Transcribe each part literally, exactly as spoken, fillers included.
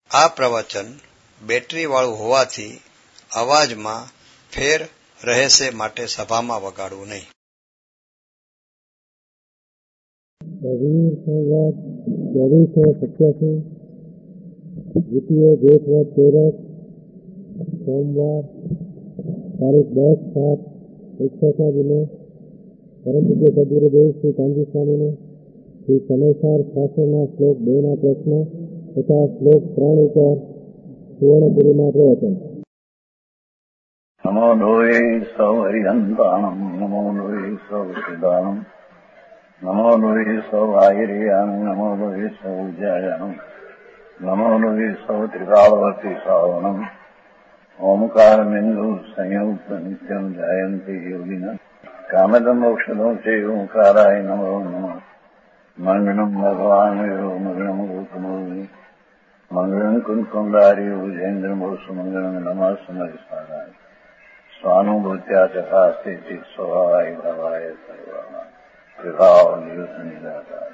આ પ્રવચન બેટરી વાળું હોવાથી અવાજમાં ફેર રહેશે, માટે સભામાં વગાડવું નહીં. રવિ સંવત ચોવીસો સત્યાસી દ્વિતીય જેઠવદ તેરસ સોમવાર તારીખ દસ સાત એકસઠના દિને પરમ પૂજ્ય સદગુરુદેવ શ્રી કાનજી સ્વામીને શ્રી સમયસાર શાસ્ત્રના શ્લોક બે ના પ્રશ્ન તથા શ્લોક ત્રણ ઉપર સુવર્ણપુરીના પ્રવચન. નમો લોહે સૌ હરિહંતાણમ નમો લોહે સૌ સિદાનમ નમો લોહે સૌ આયર્યાન નમો લોહે સૌ જયાનમ નમો લોહે સૌ ત્રિકાળવતી સાવનમ ઓમકાર બિંદુ સંયુક્ત નિત્યમ જાયંતી યોગિન કામદમ મોક્ષદો છે ઓંકારાય નમો નમઃ. મંગળમ ભગવાન મંગળમ ગૌતમોની મંગળમ કુંકુંડારી ભુજેન્દ્ર મોસુ મંગળમ નમઃ સમયસારાય સ્વાનુભૂત્યા ચકાસ્તે ચિત સ્વભાવાય ભાવાય સર્વાય વિભાવ નિયુત નિરાકાર.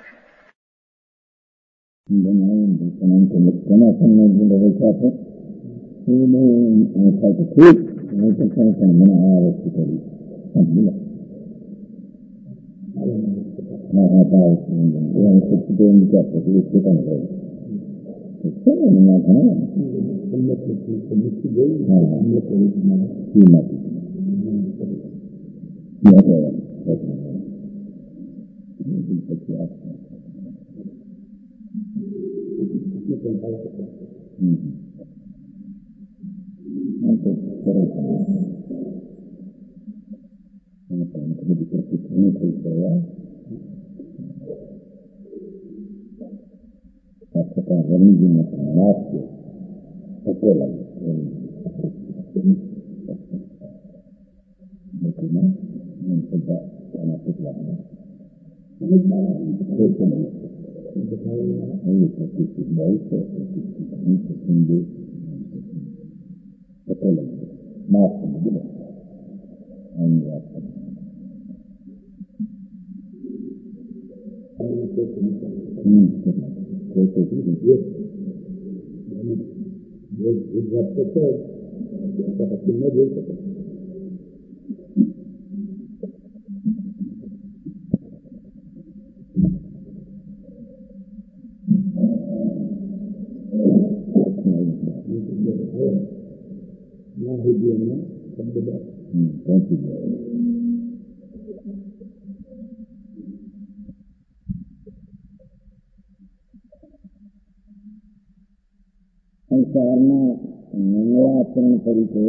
સંસારના મંગળાચરણ તરીકે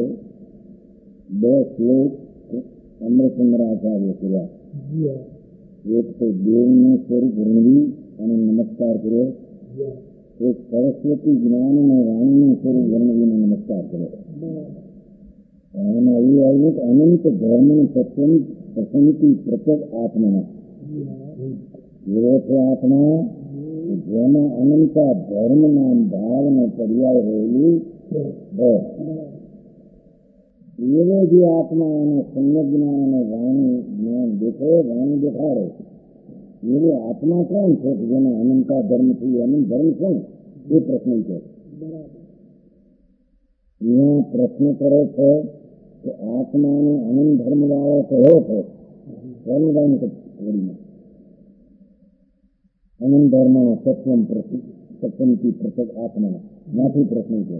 બે શ્લોક અમૃતચંદ્રાચાર્ય કર્યા. એક તો દેવનું સ્વરૂપ રણવી અને નમસ્કાર કર્યો, એક સરસ્વતી જ્ઞાન અને વાણીનું સ્વરૂપ વર્ણવીને નમસ્કાર કર્યો. એમાં એવું આવ્યું કે અનંત ધર્મનું સત્યમ પ્રસન્નતિ પ્રત્યેક આત્મા એવો છે આત્મા જેમાં અનંતા ધર્મ નામ ભાવને પર્યાય રહેલી હોય. એવો જે આત્મા એને સંયમ જ્ઞાન અને વાણી જ્ઞાન દેખે, વાણી દેખાડે, એવો આત્મા કોણ છે કે જેમાં અનંતા ધર્મ થી અનંત ધર્મ છે એ પ્રશ્ન છે. અહીંયા પ્રશ્ન કરે છે કે આત્માને અનંત ધર્મ વાળો કયો છે. ધર્મદાન કરીને અનંત ધર્મ સત્વમ સત્વમથી પ્રત્યેક આત્મા માંથી પ્રશ્ન છે.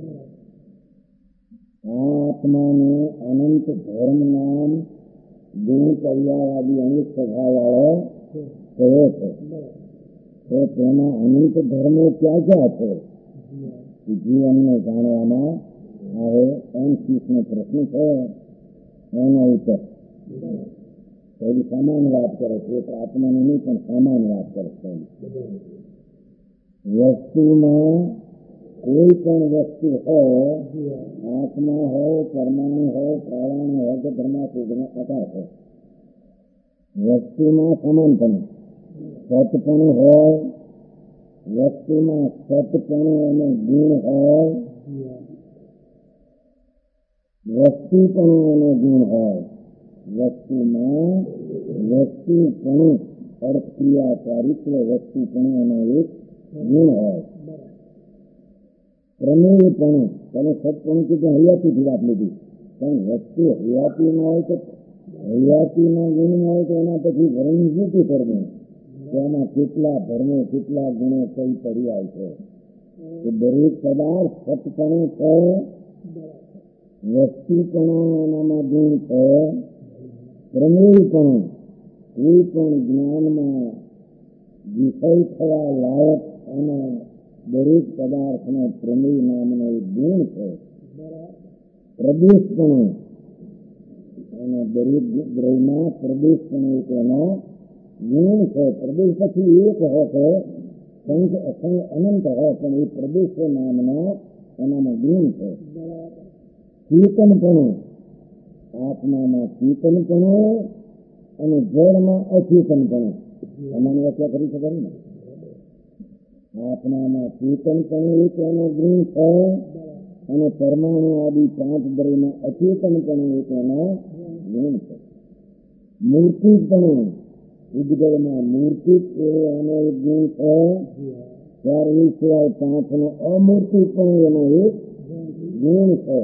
આ આત્માને અનંત ધર્મ નામ ગુણ પર્યાવાદી અનેક સ્વભાવ વાળો કયો છે. તો તેમાં અનંત ધર્મો ક્યાં ક્યાં છે જીવનને જાણવામાં આવે એમ શીખનો પ્રશ્ન છે. એનો ઉત્તર પહેલી સામાન્ય વાત કરે છે, એક આત્માની નહીં પણ સામાન્ય વાત કરે છે. વસ્તુમાં કોઈ પણ વસ્તુ હોય, આત્મા હોય, પરમાણુ હોય, પ્રાણાણુ હોય કે ધર્માસુધનો આકાશ હોય, વસ્તુમાં સમાનપણું સતપણું હોય, વસ્તુમાં સતપણું અને ગુણ હોય, વસ્તુપણું અને ગુણ હોય, વસ્તુમાં વસ્તુપણું અર્થ ક્રિયા ચારિત્ર વસ્તુપણું અને એક ગુણ હોય. પ્રમેયપણું તમે સત્પણું કીધું હયાતીથી વાત લીધી, પણ વસ્તુ હયાતી ના હોય તો હયાતીના ગુણ હોય તો એના પછી વર્ણન શું કરવું કે એમાં કેટલા ધર્મો કેટલા ગુણો કઈ પર્યાય છે. દરેક પદાર્થ સત્પણું છે, વસ્તુપણું એનામાં ગુણ છે, પ્રમેયપણું કોઈ પણ જ્ઞાનમાં વિષય થવા લાયક એના દરેક પદાર્થનો પ્રમેય નામનો એક ગુણ છે. પ્રદેશપણું એનો દરેક દ્રવ્યમાં પ્રદેશપણું એક એનો ગુણ છે. પ્રદેશ પછી એક હોય છે, સંખ અસંખ અનંત હોય, પણ એ પ્રદેશ નામનો એનામાં ગુણ છે. ચેતનપણું આત્મામાં ચેતનપણું અને જળમાં અચેતનપણું એમાંની વ્યાખ્યા કરી શકાય ને. આત્મામાં ચેતનપણું એક એનો ગુણ છે અને પરમાણુ આદિ પાંચ દ્રવ્યમાં અચેતનપણું એક એનો ગુણ છે. મૂર્તિપણું ઉદ્ગલમાં મૂર્તિક એવો એનો એક ગુણ છે, ત્યારે એ સિવાય પાંચનો અમૂર્તિપણું એનો એક ગુણ છે.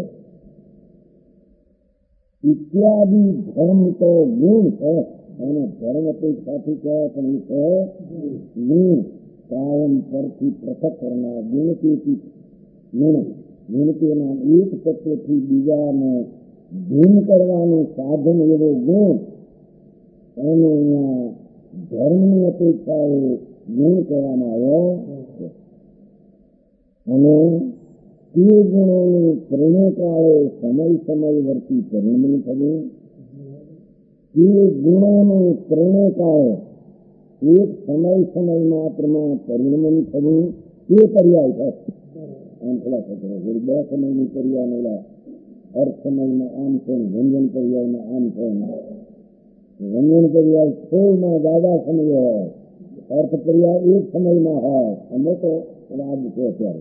ઇત્યાદિ ધર્મ તો ગુણ છે, એને ધર્મ અપેક્ષાથી કહેવાય પણ એ છે ગુણ. કાયમ પરથી પૃથક કરનાર ગુણથી ગુણ ગુણતીના એક તત્વથી બીજાને ભિન્ન કરવાનું સાધન એવો ગુણ, એને અહીંયા ધર્મની અપેક્ષાએ ગુણ કહેવામાં આવ્યો છે. અને તે ગુણોનું ત્રણેકાળે સમય સમય વર્તી પરિણમન થવું, તે ગુણોનું ત્રણેકાળે એક સમય સમય માત્રમાં પરિણમન થવું, તે પર્યાય છે. આમ થોડા થતો બે સમયની પર્યાય અર્થ સમયમાં આમ છે, વ્યંજન પર્યાયમાં આમ છે. વ્યંજન પર્યાય થોડમાં દાદા સમય હોય, અર્થ પર્યાય એક સમયમાં હોય. અમે તો વાદ છે અત્યારે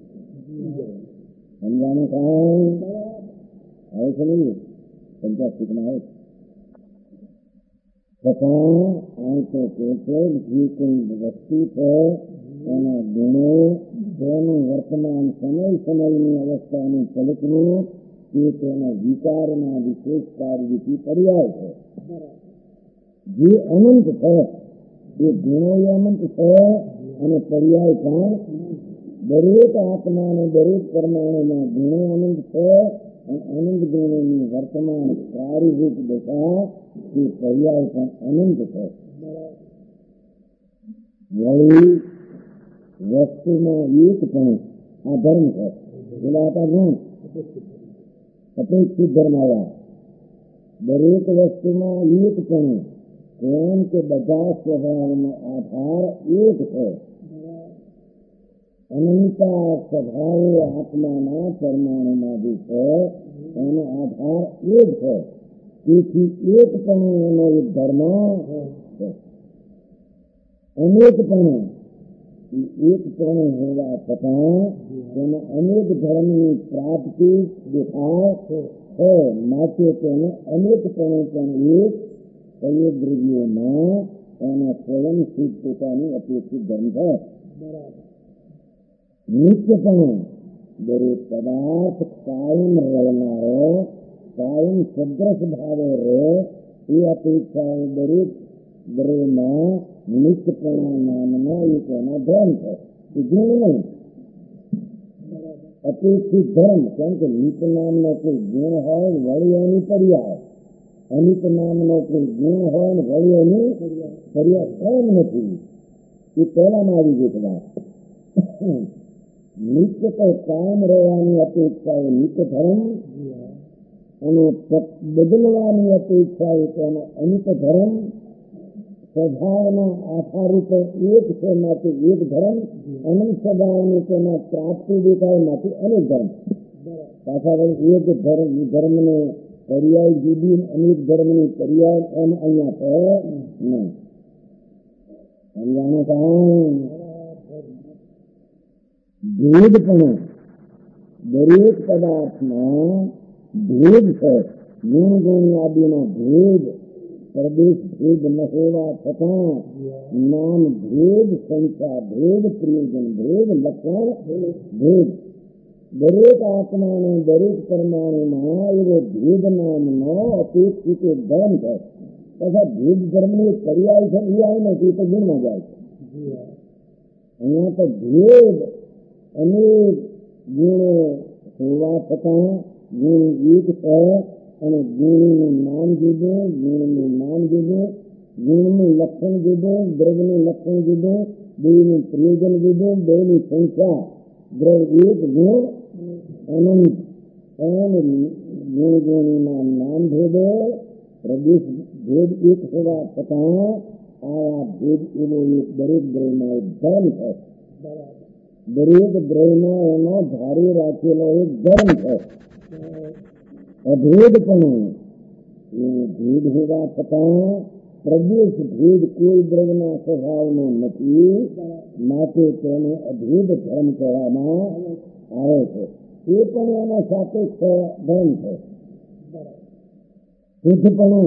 સમજાનું કામ આવે છે નહીં, પંચાસ્તિકમાં આવે છતાં આ તો કે છે જે કોઈ વસ્તુ છે એના ગુણો તેનું વર્તમાન સમય સમયની અવસ્થાનું કલ્પનું તે તેના વિચારના વિશેષ કાર્યથી પર્યાય છે. જે અનંત છે એ ગુણો અનંત છે અને પર્યાય પણ દરેક આત્મા અને દરેક પરમાણુમાં ગુણો અનંત છે અને અનંત ગુણોની વર્તમાન કાર્યરૂપ દશા એ પર્યાય પણ અનંત છે. વળી વસ્તુમાં એક પણ આ ધર્મ છે, પેલા હતા ગુણ અપેક્ષિત ધર્મ આવ્યા. દરેક વસ્તુમાં એક પણ એમ કે બધા સ્વભાવનો આધાર એક છે. અનંતા સ્વભાવો આત્માના પરમાણુમાં જે છે એનો આધાર એક છે. તેથી એક પણ એનો એક ધર્મ છે. અનેક પણ એક પણ હોવા છતાં તેના અનેક ધર્મની પ્રાપ્તિ દેખાય છે. માટે તેને અનેક પણ પણ એક કઈ દ્રવ્યોમાં એના સ્વયં સિદ્ધ પોતાની અપેક્ષિત ધર્મ છે. નિત્યપણું દરેક પદાર્થ કાયમ રહેનારો, કાયમ સદ્રશ ભાવે રહે એ અપેક્ષા દરેક દ્રવ્યમાં નિત્યપણા નામનો એક એનો ધર્મ છે. એ ગુણ નહીં, અપેક્ષિત ધર્મ. કેમ કે નિત નામનો કોઈ ગુણ હોય વળી એની પર્યાય, અનિત નામનો કોઈ ગુણ હોય ને વળી એની પર્યાય એમ નથી. એ પહેલામાં આવી ગઈ વાત. નિત્ય તો કાયમ રહેવાની અપેક્ષા એ નિત્ય ધર્મ અને બદલવાની અપેક્ષા એ તેનો અનિત ધર્મ. સ્વભાવના આધારૂપે એક છે માટે એક ધર્મ, અનંત સ્વભાવની તેના પ્રાપ્તિ દેખાય માટે અનેક ધર્મ. પાછા વળી એક ધર્મ ધર્મને પર્યાય જુદી અનેક ધર્મની પર્યાય એમ અહીંયા છે નહીં. સમજાનું કામ ભેદપણું દરેક પદાર્થમાં ભેદ છે. ગુણ ગુણ આદિનો ભેદ, પ્રદેશ ભેદ ન હોવા છતાં નામ ભેદ, સંખ્યા ભેદ, પ્રયોજન ભેદ, લક્ષણ ભેદ દરેક આત્માને દરેક પરમાણુમાં એવો ભેદ નામનો અપેક્ષિત ધર્મ છે. તથા ભેદ ધર્મની પર્યાય છે એ આવે ને તે તો ગુણમાં જાય છે. અહીંયા તો ભેદ અનેક ગુણો હોવા છતાં ગુણ એક છે અને ગુણનું નામ જુદું, ગુણનું નામ જુદું, ગુણનું લક્ષણ જુદું, દ્રવ્યનું લક્ષણ જુદું, બેનું પ્રયોજન જુદું, બેની સંખ્યા દ્રવ્ય એક ગુણ અનંત એમ ગુણ ગુણીના નામ ભેદે પ્રદેશ ભેદ એક હોવા છતાં આવા ભેદ એવો એક દરેક દ્રવ્યમાં એક ધર્મ છે. દરેક દ્રવ્યમાં એનો ધારી રાખેલો એક ધર્મ છે. અભેદપણું એ ભેદ હોવા છતાં પ્રદેશ ભેદ કોઈ દ્રવ્યના સ્વભાવનો નથી, માટે તેને અભેદ ધર્મ કહેવામાં આવે છે. એ પણ એનો સાપેક્ષ ધર્મ છે. શુદ્ધપણું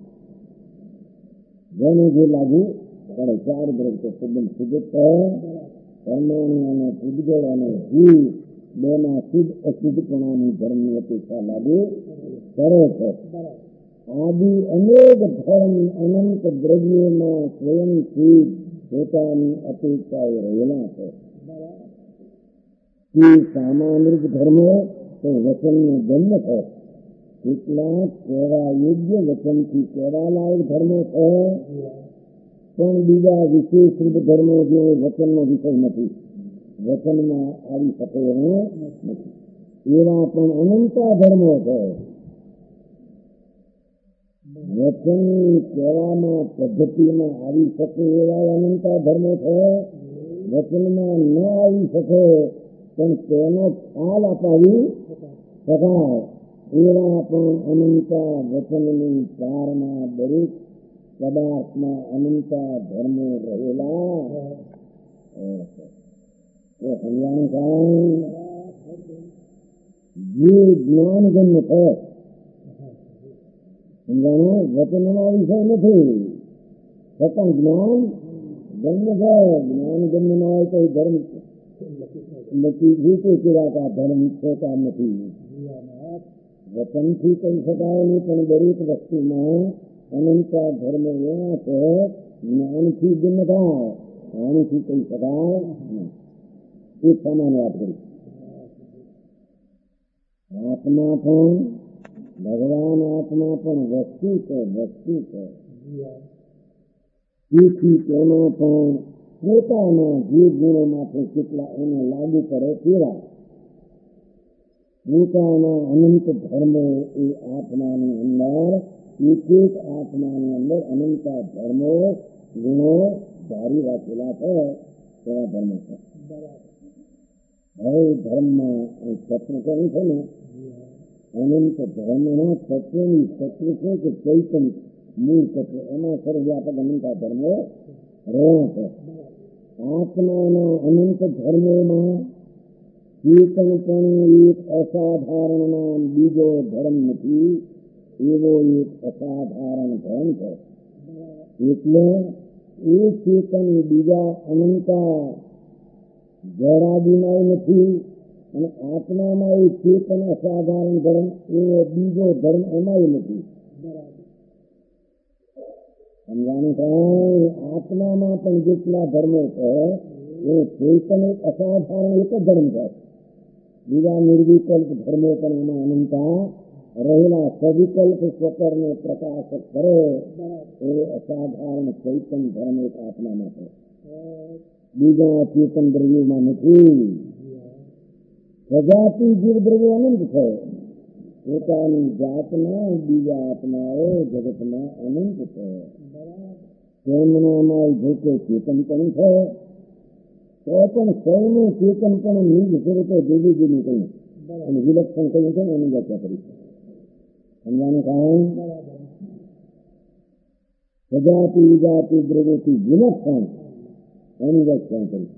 જેને જે લાગુ પડે ચાર દ્રવ્ય શુદ્ધ શુદ્ધ પરમાણુ અને પૂજગળ અને જીવ બેમાં શુદ્ધ અશુદ્ધપણાની ધર્મની અપેક્ષા લાગુ કરે છે. આદિ અનેક ધર્મ અનંત દ્રવ્યોમાં સ્વયંથી પોતાની અપેક્ષાઓ રહેલા છે. સામાન્ય ધર્મો તો વચનનો જન્મ છે. કેટલાક કહેવા યોગ્ય વચનથી કહેવા લાયક ધર્મો છે, પણ બીજા વિશેષ રૂપ ધર્મો જેવો વચનનો વિષય નથી, વચનમાં આવી શકે એવો નથી. એવા પણ અનંતા ધર્મો છે. વચનની કહેવામાં પદ્ધતિમાં આવી શકે એવા અનંતા ધર્મો છે. વચનમાં ન આવી શકે પણ તેનો ખ્યાલ અપાવી શકાય એવા પણ અનંતા વચનની કારના દરેક પદાર્થમાં અનંતા ધર્મો રહેલા સમજાણું કાંઈ જે જ્ઞાન ગમ્ય છે સમજાણું વચનનો વિષય નથી છતાં જ્ઞાન ગમ્ય છે. જ્ઞાન ગમ્ય ન હોય તો ધર્મ નથી જીતે કેવાતા ધર્મ છોટા નથી. વચનથી કહી શકાય નહીં પણ દરેક વસ્તુમાં અનંતા ધર્મ એવા છે જ્ઞાનથી ભિન્ન થાય, જ્ઞાનથી કહી શકાય એ સામાન્ય વાત કરી. આત્મા પણ ભગવાન આત્મા પણ વસ્તુ છે, વસ્તુ છે. તેથી તેમાં પણ પોતાના જે ગુણો માટે કેટલા એને લાગુ કરે તેવા પોતાના અનંત ધર્મો એ આત્માની અંદર એક એક આત્માની અંદર અનંતા ધર્મો ગુણો ધારી રાખેલા છે તેવા ધર્મો છે. હવે ધર્મમાં તત્વ કહ્યું છે ને અનંત ધર્મના તત્વની તત્વ છે કે ચૈતન્ય મૂળ તત્વ એમાં સર્વવ્યાપક અનંતા ધર્મો રહ્યા છે. આત્માના અનંત ધર્મોમાં ચેતન પણ એક અસાધારણ નામ બીજો ધર્મ નથી એવો એક અસાધારણ ધર્મ છે. એટલે એ ચેતન બીજા અનંતા જડાદીમાં નથી અને આત્મામાં એ ચેતન અસાધારણ ધર્મ એવો બીજો ધર્મ એમાંય નથી. સમજાનું થાય આત્મામાં પણ જેટલા ધર્મો છે એ ચેતન એક અસાધારણ એક જ ધર્મ છે. બીજા નિર્વિકલ્પ ધર્મો પણ એમાં અનંતા રહેલા સવિકલ્પ સ્વકરને પ્રકાશ કરે એ અસાધારણ ચૈતન ધર્મ એક આત્મામાં છે, બીજા ચેતન દ્રવ્યોમાં નથી. સજાતિ જીવ દ્રવ્યો અનંત છે. પોતાની જાતના બીજા આત્માઓ જગતમાં અનંત છે. તેમનામાં જોકે ચેતન પણ છે તો પણ સૌનું ચેતન પણ નિજ સ્વરૂપે જુદું જુદું કહ્યું અને વિલક્ષણ કહ્યું છે એની વ્યાખ્યા કરી. સમજાનું કારણ સજાતિ વિજાતિ દ્રવ્યોથી વિલક્ષણ એની વ્યાખ્યા કરી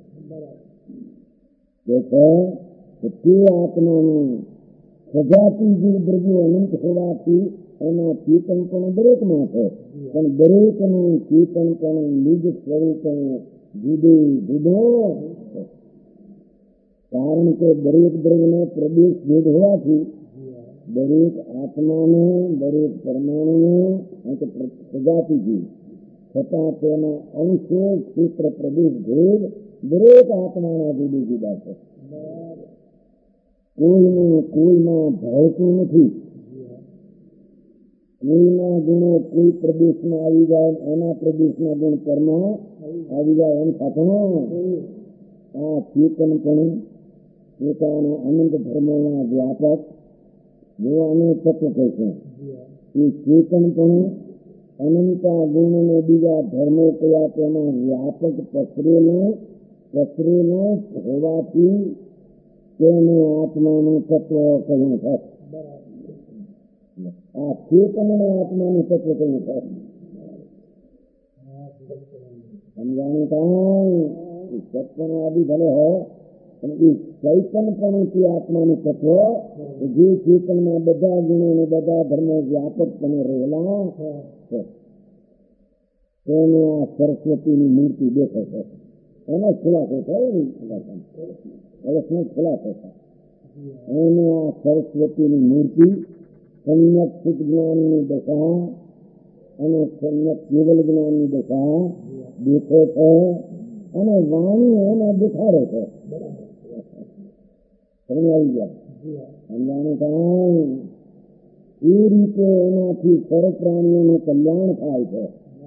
કે તે આત્માનું સજાતિ જીવ દ્રવ્યો અનંત હોવાથી એના ચેતન પણ દરેકમાં છે પણ દરેકનું ચેતન પણ નિજ સ્વરૂપે જુદું જુદું કારણ કારણ કે દરેક દ્રવ્યનો પ્રદેશ ભેદ હોવાથી દરેક આત્માને દરેક પરમાણુને પ્રજાતિથી છતાં તેના અંશો ક્ષેત્ર પ્રદેશ ભેદ દરેક આત્માના જુદી જુદા છે. કોઈને કોઈમાં ભાવતું નથી. કોઈના ગુણો કોઈ પ્રદેશમાં આવી જાય, એના પ્રદેશના ગુણ કર્મમાં આવી જાય એમ થતું. આ ચેતનપણું પોતાના અનંત ધર્મોના વ્યાપક જોવાનું તત્વ કહે છે. એ ચેતનપણું અનંતા ગુણને બીજા ધર્મો કયા તેમાં વ્યાપક પસરેલો પસરેલો હોવાથી તેને આત્માનું તત્વ કહ્યું છે. આ ચેતનને આત્માનું તત્વ કહ્યું છે. સમજાણું કાંઈ સત્વનો આદિ ભલે હોય પણ એ ચૈતનપણુંથી આત્માનું તત્વ જે ચેતનમાં બધા ગુણો ને બધા ધર્મો વ્યાપકપણે રહેલા છે તેને આ સરસ્વતીની મૂર્તિ દેખે છે. એનો ખુલાસો થાય કળશનો ખુલાસો થાય. એને આ સરસ્વતીની મૂર્તિ સમ્યક ચિત્ત જ્ઞાનની દશા અને સમ્યક કેવલ જ્ઞાનની દશા દેખે છે અને વાણી એને દેખાડે છે. આવી ગયા સમજાણું કાંઈ એ રીતે એનાથી સર્વ પ્રાણીઓનું કલ્યાણ થાય છે.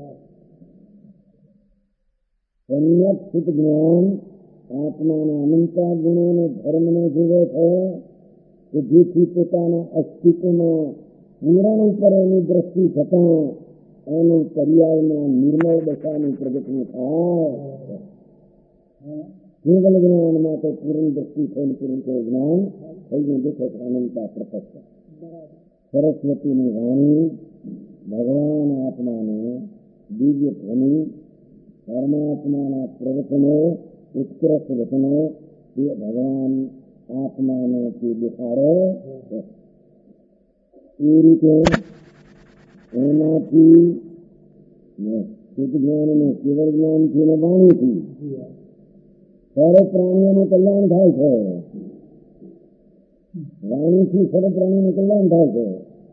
સમ્યક ચિત્ત જ્ઞાન આત્માના અનંતા ગુણોને ધર્મને જુએ છે કે જેથી પોતાના અસ્તિત્વમાં પૂરણ ઉપર એની દ્રષ્ટિ થતાં એનું પર્યાયમાં નિર્મળ દશાનું પ્રગટનું થાય. કેવલ જ્ઞાનમાં તો પૂર્ણ દ્રષ્ટિ થઈને પૂર્ણ જ્ઞાન થઈને દેખે અનંતા પ્રકટ. સરસ્વતીની વાણી ભગવાન આત્માને દિવ્ય ધ્વનિ પરમાત્માના પ્રવચનો ઉત્કૃષ્ટ વચનો તે ભગવાન આત્માને તે દેખાડે છે. એ રીતે એનાથી શુદ્ધ જ્ઞાન અને કેવળ જ્ઞાનથી ને વાણીથી સર્વ પ્રાણીઓનું કલ્યાણ થાય છે. વાણીથી સર્વ પ્રાણીઓનું કલ્યાણ થાય છે.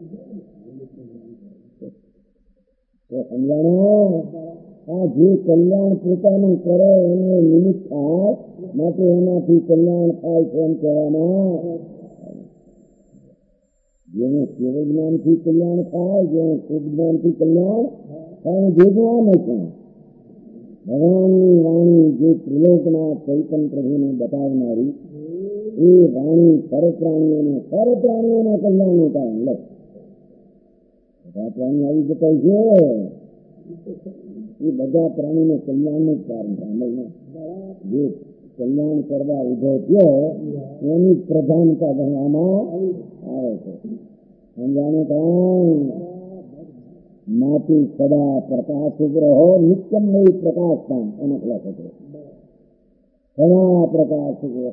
સમજાણો? આ જે કલ્યાણ પોતાનું કરે એને નિમિત્ત થાય માટે એનાથી કલ્યાણ થાય છે એમ કહેવામાં. જેને કેવળ જ્ઞાનથી કલ્યાણ થાય, જેને શુદ્ધ જ્ઞાનથી કલ્યાણ થાય, જે જ્ઞાન છે ભગવાનની વાણી જે ત્રિલોકના ચૈતન પ્રભુને બતાવનારી એ વાણી સર્વ પ્રાણીઓને સર્વ પ્રાણીઓને કલ્યાણનું કારણ લે. બધા પ્રાણી આવી જતા છે એ બધા પ્રાણીને કલ્યાણનું જ કારણ સાંભળને જે કલ્યાણ કરવા ઉભો થયો એની પ્રધાનતા ગણવામાં આવે છે. સમજાણું કાંઈ માથી સદા પ્રકાશ ગ્રહો નિત્યમ નવી પ્રકાશ કામ એનો ખુલાસો છે. સદા પ્રકાશ ગ્રહો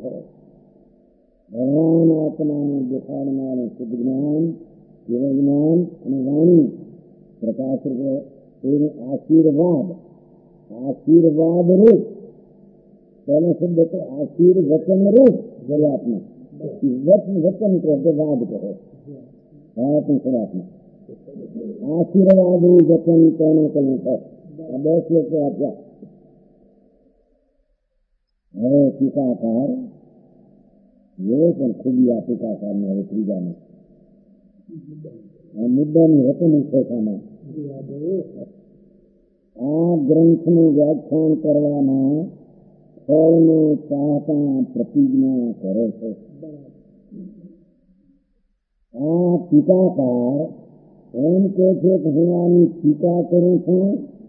ભગવાન આત્માને દેખાડનાર શુદ્ધ જ્ઞાન કેવળ જ્ઞાન અને વાણી પ્રકાશ ગ્રહો એનું આશીર્વાદ આશીર્વાદ રૂપ તેનો શબ્દ તો આશીર્વચન રૂપ જયાત્મા વચન કહો કે વાદ કહો ભારતની શરૂઆતમાં આશીર્વાદ નું વચન તેને કહ્યું છે. આ બે શ્લોકો આપ્યા. હવે ટીકાકાર એવો પણ ખૂબી આ ટીકાકારની હવે ત્રીજાની આ મુદ્દાની રકમ શેખામાં આ ગ્રંથનું વ્યાખ્યાન કરવામાં ફળને ચાહતા પ્રતિજ્ઞા કરે છે. આ ટીકાકાર એમ કે છે કે હું આની ટીકા કરું છું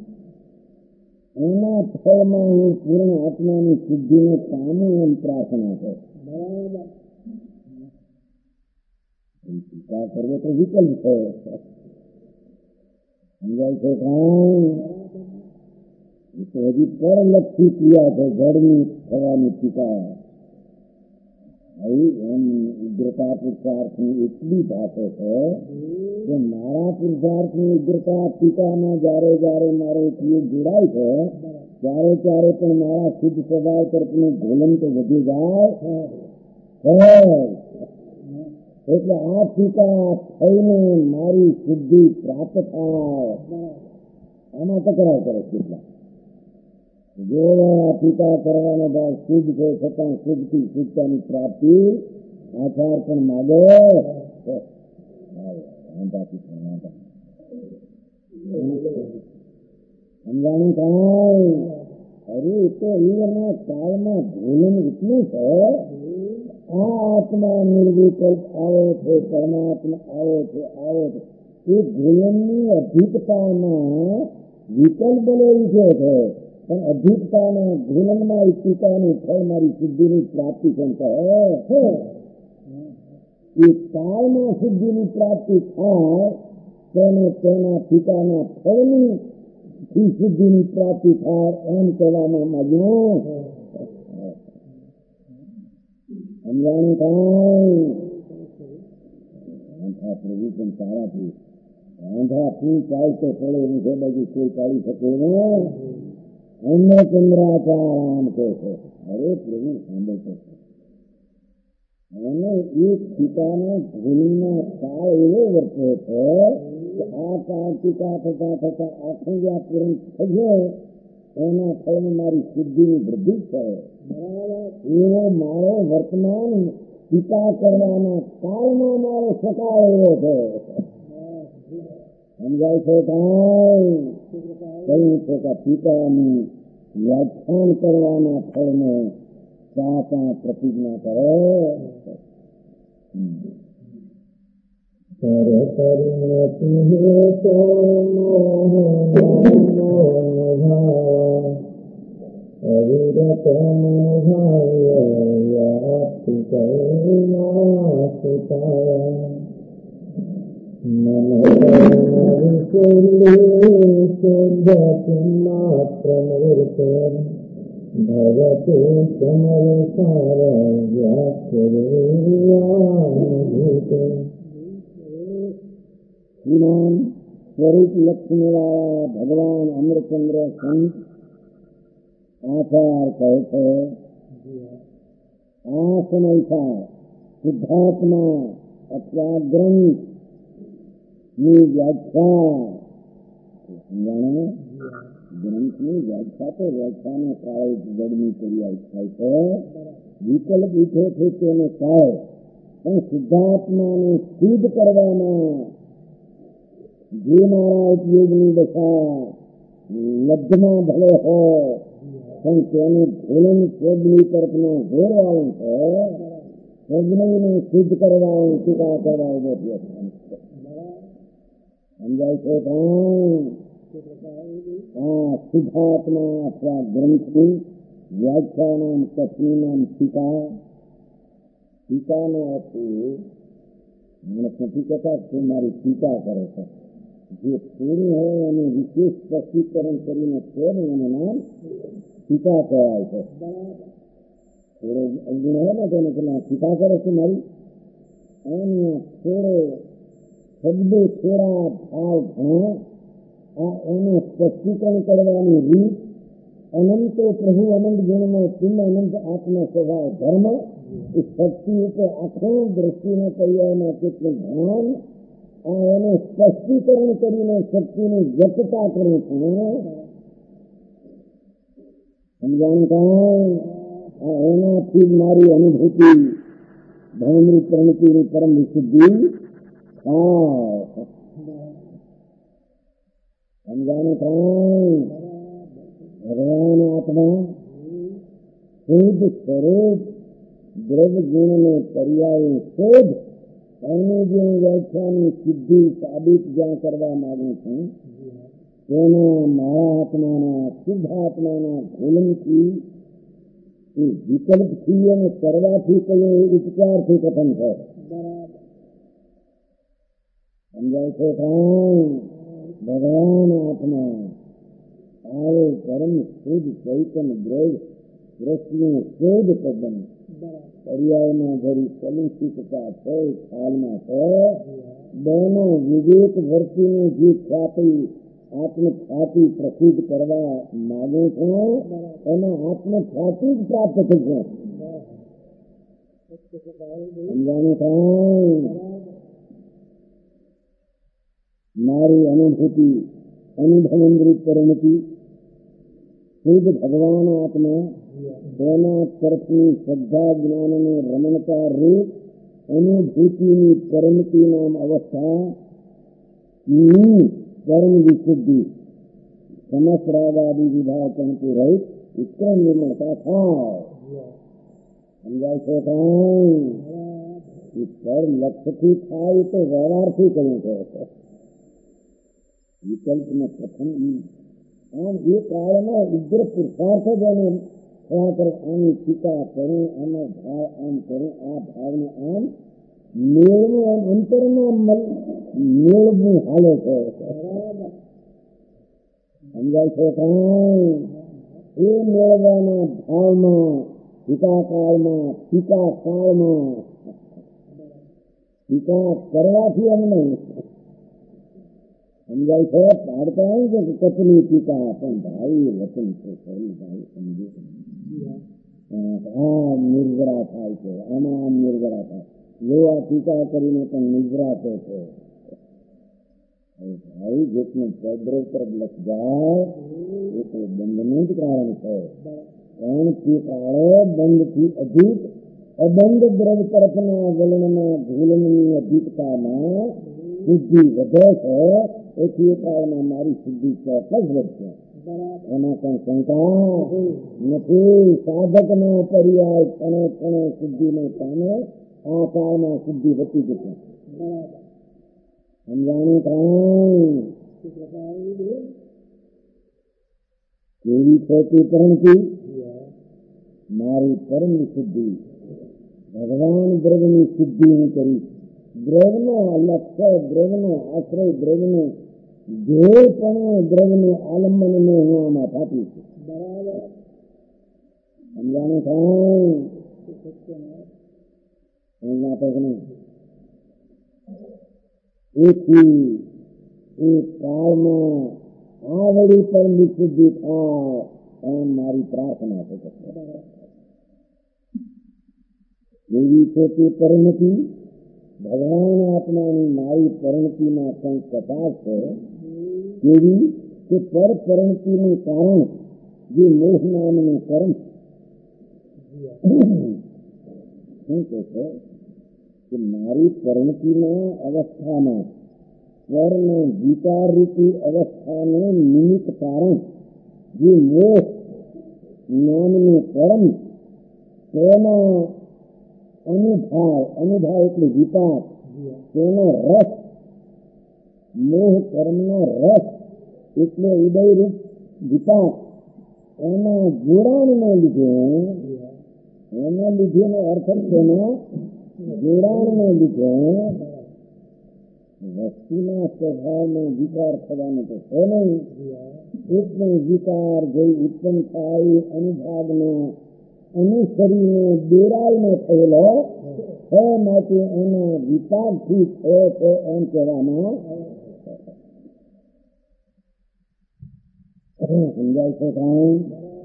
એના ફળમાં હું પૂર્ણ આત્માની સિદ્ધિને પામું એમ પ્રાર્થના છે. ટીકા કરવો તો વિકલ્પ છે. સમજાય છે કાંઈ તો હજી પરલક્ષી ક્રિયા છે. જળની થવાની ટીકા એમ ઉગ્રતા પુરુષાર્થની એટલી ભાષો છે કે મારા પુરુષાર્થની ઉગ્રતા ટીકામાં જયારે જયારે મારો ઉપયોગ જોડાય છે ત્યારે ત્યારે પણ મારા શુદ્ધ સ્વભાવ તરફનું ગોલન તો વધી જાય એટલે આ ટીકા થઈને મારી શુદ્ધિ પ્રાપ્ત થાય, આમાં તકરાર કરે કેટલા. જો આ ટીકા કરવાનો ભાવ શુદ્ધ છે છતાં શુદ્ધથી શુદ્ધતાની પ્રાપ્તિ આચાર પણ માગે. સમજાણું કાંઈ? અરે તો એના કાળમાં ભોલન એટલું છે. આ આત્મા નિર્વિકલ્પ આવો છે, પરમાત્મા આવો છે, આવો છે. એ ભોલનની અધિકતામાં વિકલ્પ ભલે વિષય છે, પણ અધિકતાના ભોલનમાં ટીકાનું ફળ મારી શુદ્ધિની પ્રાપ્તિ કેમ કહે. એ કાળમાં શુદ્ધિની પ્રાપ્તિ થાય તેને તેના પિતાના ફળની શુદ્ધિની પ્રાપ્તિ થાય એમ કહેવામાં માંગ્યું. સમજાણું કાંઈ? વાંધા પ્રભુ પણ સારાથી વાંધા શું ચાલતો પડે એની છે બાજુ કોઈ ચાલી શકે ને. અમને ચંદ્રાચાર આમ કહે છે. અરે પ્રભુ સાંભળતો છે. અને એક પિતાના ભૂલના કાળ એવો વર્તે છે કે આ કાળ ટીકા થતા થતા આખું જ્યાં પૂરણ થશે એના ફળમાં મારી શુદ્ધિની વૃદ્ધિ છે. એવો મારો વર્તમાન ટીકા કરવાના કાળમાં મારો સકાળ એવો છે. સમજાય છે કાંઈ? કહ્યું છે કે પિતાની વ્યાખ્યાન કરવાના ફળને ચાતા પ્રતિજ્ઞા કરે. અવિરત માત્ર ભવતુ સમરસાર વ્યાસરેયાનુભૂતે. શ્રીમાન સ્વરૂપ લક્ષ્મી વાળા ભગવાન અમરચંદ્ર સંત આચાર કહે છે આ સમયથી શુદ્ધાત્મા અથવા ગ્રંથ ની વ્યાખ્યા સમજાણે. ગ્રંથની વ્યાખ્યા તો વ્યાખ્યાને કાળે જડની કરી થાય છે. વિકલ્પ ઉઠે છે તેને કાળે પણ શુદ્ધાત્માને સિદ્ધ કરવામાં જે મારા ઉપયોગની દશા લબ્ધમાં ભલે હોય પણ તેનું ભોલન સ્વજની તરફનો ઘોર વાળું છે. સ્વજનીને સિદ્ધ કરવા ટીકા કરવા ઉભો થયો. સમજાય છે પણ આ શુદ્ધાત્મા અથવા ગ્રંથની વ્યાખ્યા નામ કથની નામ ટીકા. ટીકાનો અર્થ મને નથી કહેતા કે મારી ટીકા કરે છે. જે પૂરું હોય એનું વિશેષ સ્પષ્ટીકરણ કરીને છે ને એનું નામ ટીકા કહેવાય છે. થોડો અવગુણ હોય ને તેને પેલા ટીકા કરે છે મારી એની થોડો શબ્દો થોડા ભાવ ઘણા આ એનું સ્પષ્ટીકરણ કરવાની રીત અનંતો પ્રભુ અનંત ગુણનો પિંડ અનંત આત્મા સ્વભાવ ધર્મ એ શક્તિ ઉપર આખું દ્રષ્ટિને પર્યાયમાં કેટલું ધ્યાન આ એનું સ્પષ્ટીકરણ કરીને શક્તિની વ્યક્તતા કરું છું. સમજાણું કાંઈ? આ એનાથી જ મારી અનુભૂતિ ધર્મની પ્રણતિની પરમ વિશુદ્ધિ થાય. સમજાણું કાંઈ? ભગવાન આત્મા શુદ્ધ સ્વરૂપ દ્રવ્ય ગુણને પર્યાય શોધ એની જે વ્યાખ્યાની સિદ્ધિ સાબિત જ્યાં કરવા માંગુ છું તેના મારા આત્માના શુદ્ધ આત્માના ભૂલનથી એ વિકલ્પથી અને કરવાથી કયો ઉપચારથી કથન છે. સમજાય છે કાંઈ? ભગવાન આત્મા આવો પરમ શુદ્ધ ચૈતન્ય દ્રવ્ય દ્રષ્ટિને શોધ તદ્દન પર્યાયમાં ધરી કલુષિતતા છે ખ્યાલમાં છે. બેનો વિવેક વર્તીને જે ખ્યાતિ આત્મખ્યાતિ પ્રસિદ્ધ કરવા માગું છું એમાં આત્મખ્યાતિ જ પ્રાપ્ત થશે. સમજાણું કાંઈ મારી અનુભૂતિ અનુભવંદ્રિત પરિણતિ શુદ્ધ ભગવાન આત્મા તેના તરફની શ્રદ્ધા જ્ઞાનને રમણતા રૂપ અનુભૂતિની પરિણતિ નામ અવસ્થા ની પરમ વિશુદ્ધિ સમસ્ત રાગાદી વિભાગથી રહિત ઉત્કળ નિર્મળતા થાય. સમજાય છે કાંઈ? ઈશ્વર લક્ષ્યથી થાય તો વ્યવહારથી કર્યું છે. વિકલ્પને પ્રથમ આમ એ કાળમાં ઉગ્ર પુરુષાર્થ જ એને થયા કરે. આની ટીકા કરું, આનો ભાવ આમ કરું, આ ભાવને આમ મેળવું, એમ અંતરમાં મેળવું હાલે છે. સમજાય છે કાંઈ? એ મેળવવાના ભાવમાં ટીકા કાળમાં ટીકા કાળમાં ટીકા કરવાથી એમ નહીં. સમજાય છે? પાડતા આવી છે કે કચ્છની ટીકા પણ ભાઈ વચન છે. ભાઈ સમજે આ નિર્જરા થાય છે, આમાં આમ નિર્જરા થાય. જો આ ટીકા કરીને પણ નિર્જરા છે. ભાઈ જેટલું દ્રવ્ય તરફ લખ જાય એટલું બંધનું જ કારણ છે. કારણ કે કાળે બંધથી અધિક અબંધ દ્રવ્ય તરફના વલણના ભૂલની અધિકતામાં શુદ્ધિ વધે છે. એથી એ કાળમાં મારી શુદ્ધિ ચોક્કસ વધશે. એમાં કઈ શંકા નથી. સાધકનો પર્યાય કણે કણે શુદ્ધિને પામે આ કાળમાં શુદ્ધિ વધતી જશે. સમજાણું કાંઈ? કેવી છે તે પરણતિ મારી પરમ શુદ્ધિ ભગવાન દ્રવ્યની શુદ્ધિ હું કરી. દ્રવ્યનો લક્ષ્ય, દ્રવ્યનો આશ્રય, દ્રવ્યનો ધ્યેય પણ દ્રવ્યનો આલંબનને હું આમાં થાપી છું. સમજાણું કાંઈ? નાટક નહીં. એથી એ કાળમાં આ વળી પણ વિશુદ્ધિ થાય એમ મારી પ્રાર્થના છે. એવી છે તે પરિણતિ ભગવાન આત્માની મારી પરિણતિમાં કંઈક કટાશ છે. કેવી કે પર પરિણતિનું કારણ જે મોહ નામનું કર્મ શું કહે છે કે મારી પરિણતિના અવસ્થામાં સ્વરના વિકાર રૂપી અવસ્થાનું નિમિત્ત કારણ જે મોહ નામનું કર્મ તેના અનુભાવ અનુભાવ એટલે વિપાક તેનો રસ મોહ કર્મનો રસ એટલે ઉદયરૂપ વિપાક એના જોડાણને લીધે એના લીધેનો અર્થ તેના જોડાણને લીધે વસ્તુના સ્વભાવમાં વિકાર થવાનો તો છે નહીં. એટલે વિકાર જે ઉત્પન્ન થાય અનુભાગનો અનુસરીને દોરાઈને થયેલો છે. માટે એના વિપાકથી થયો છે એમ કહેવામાં સમજાય છે. કાંઈ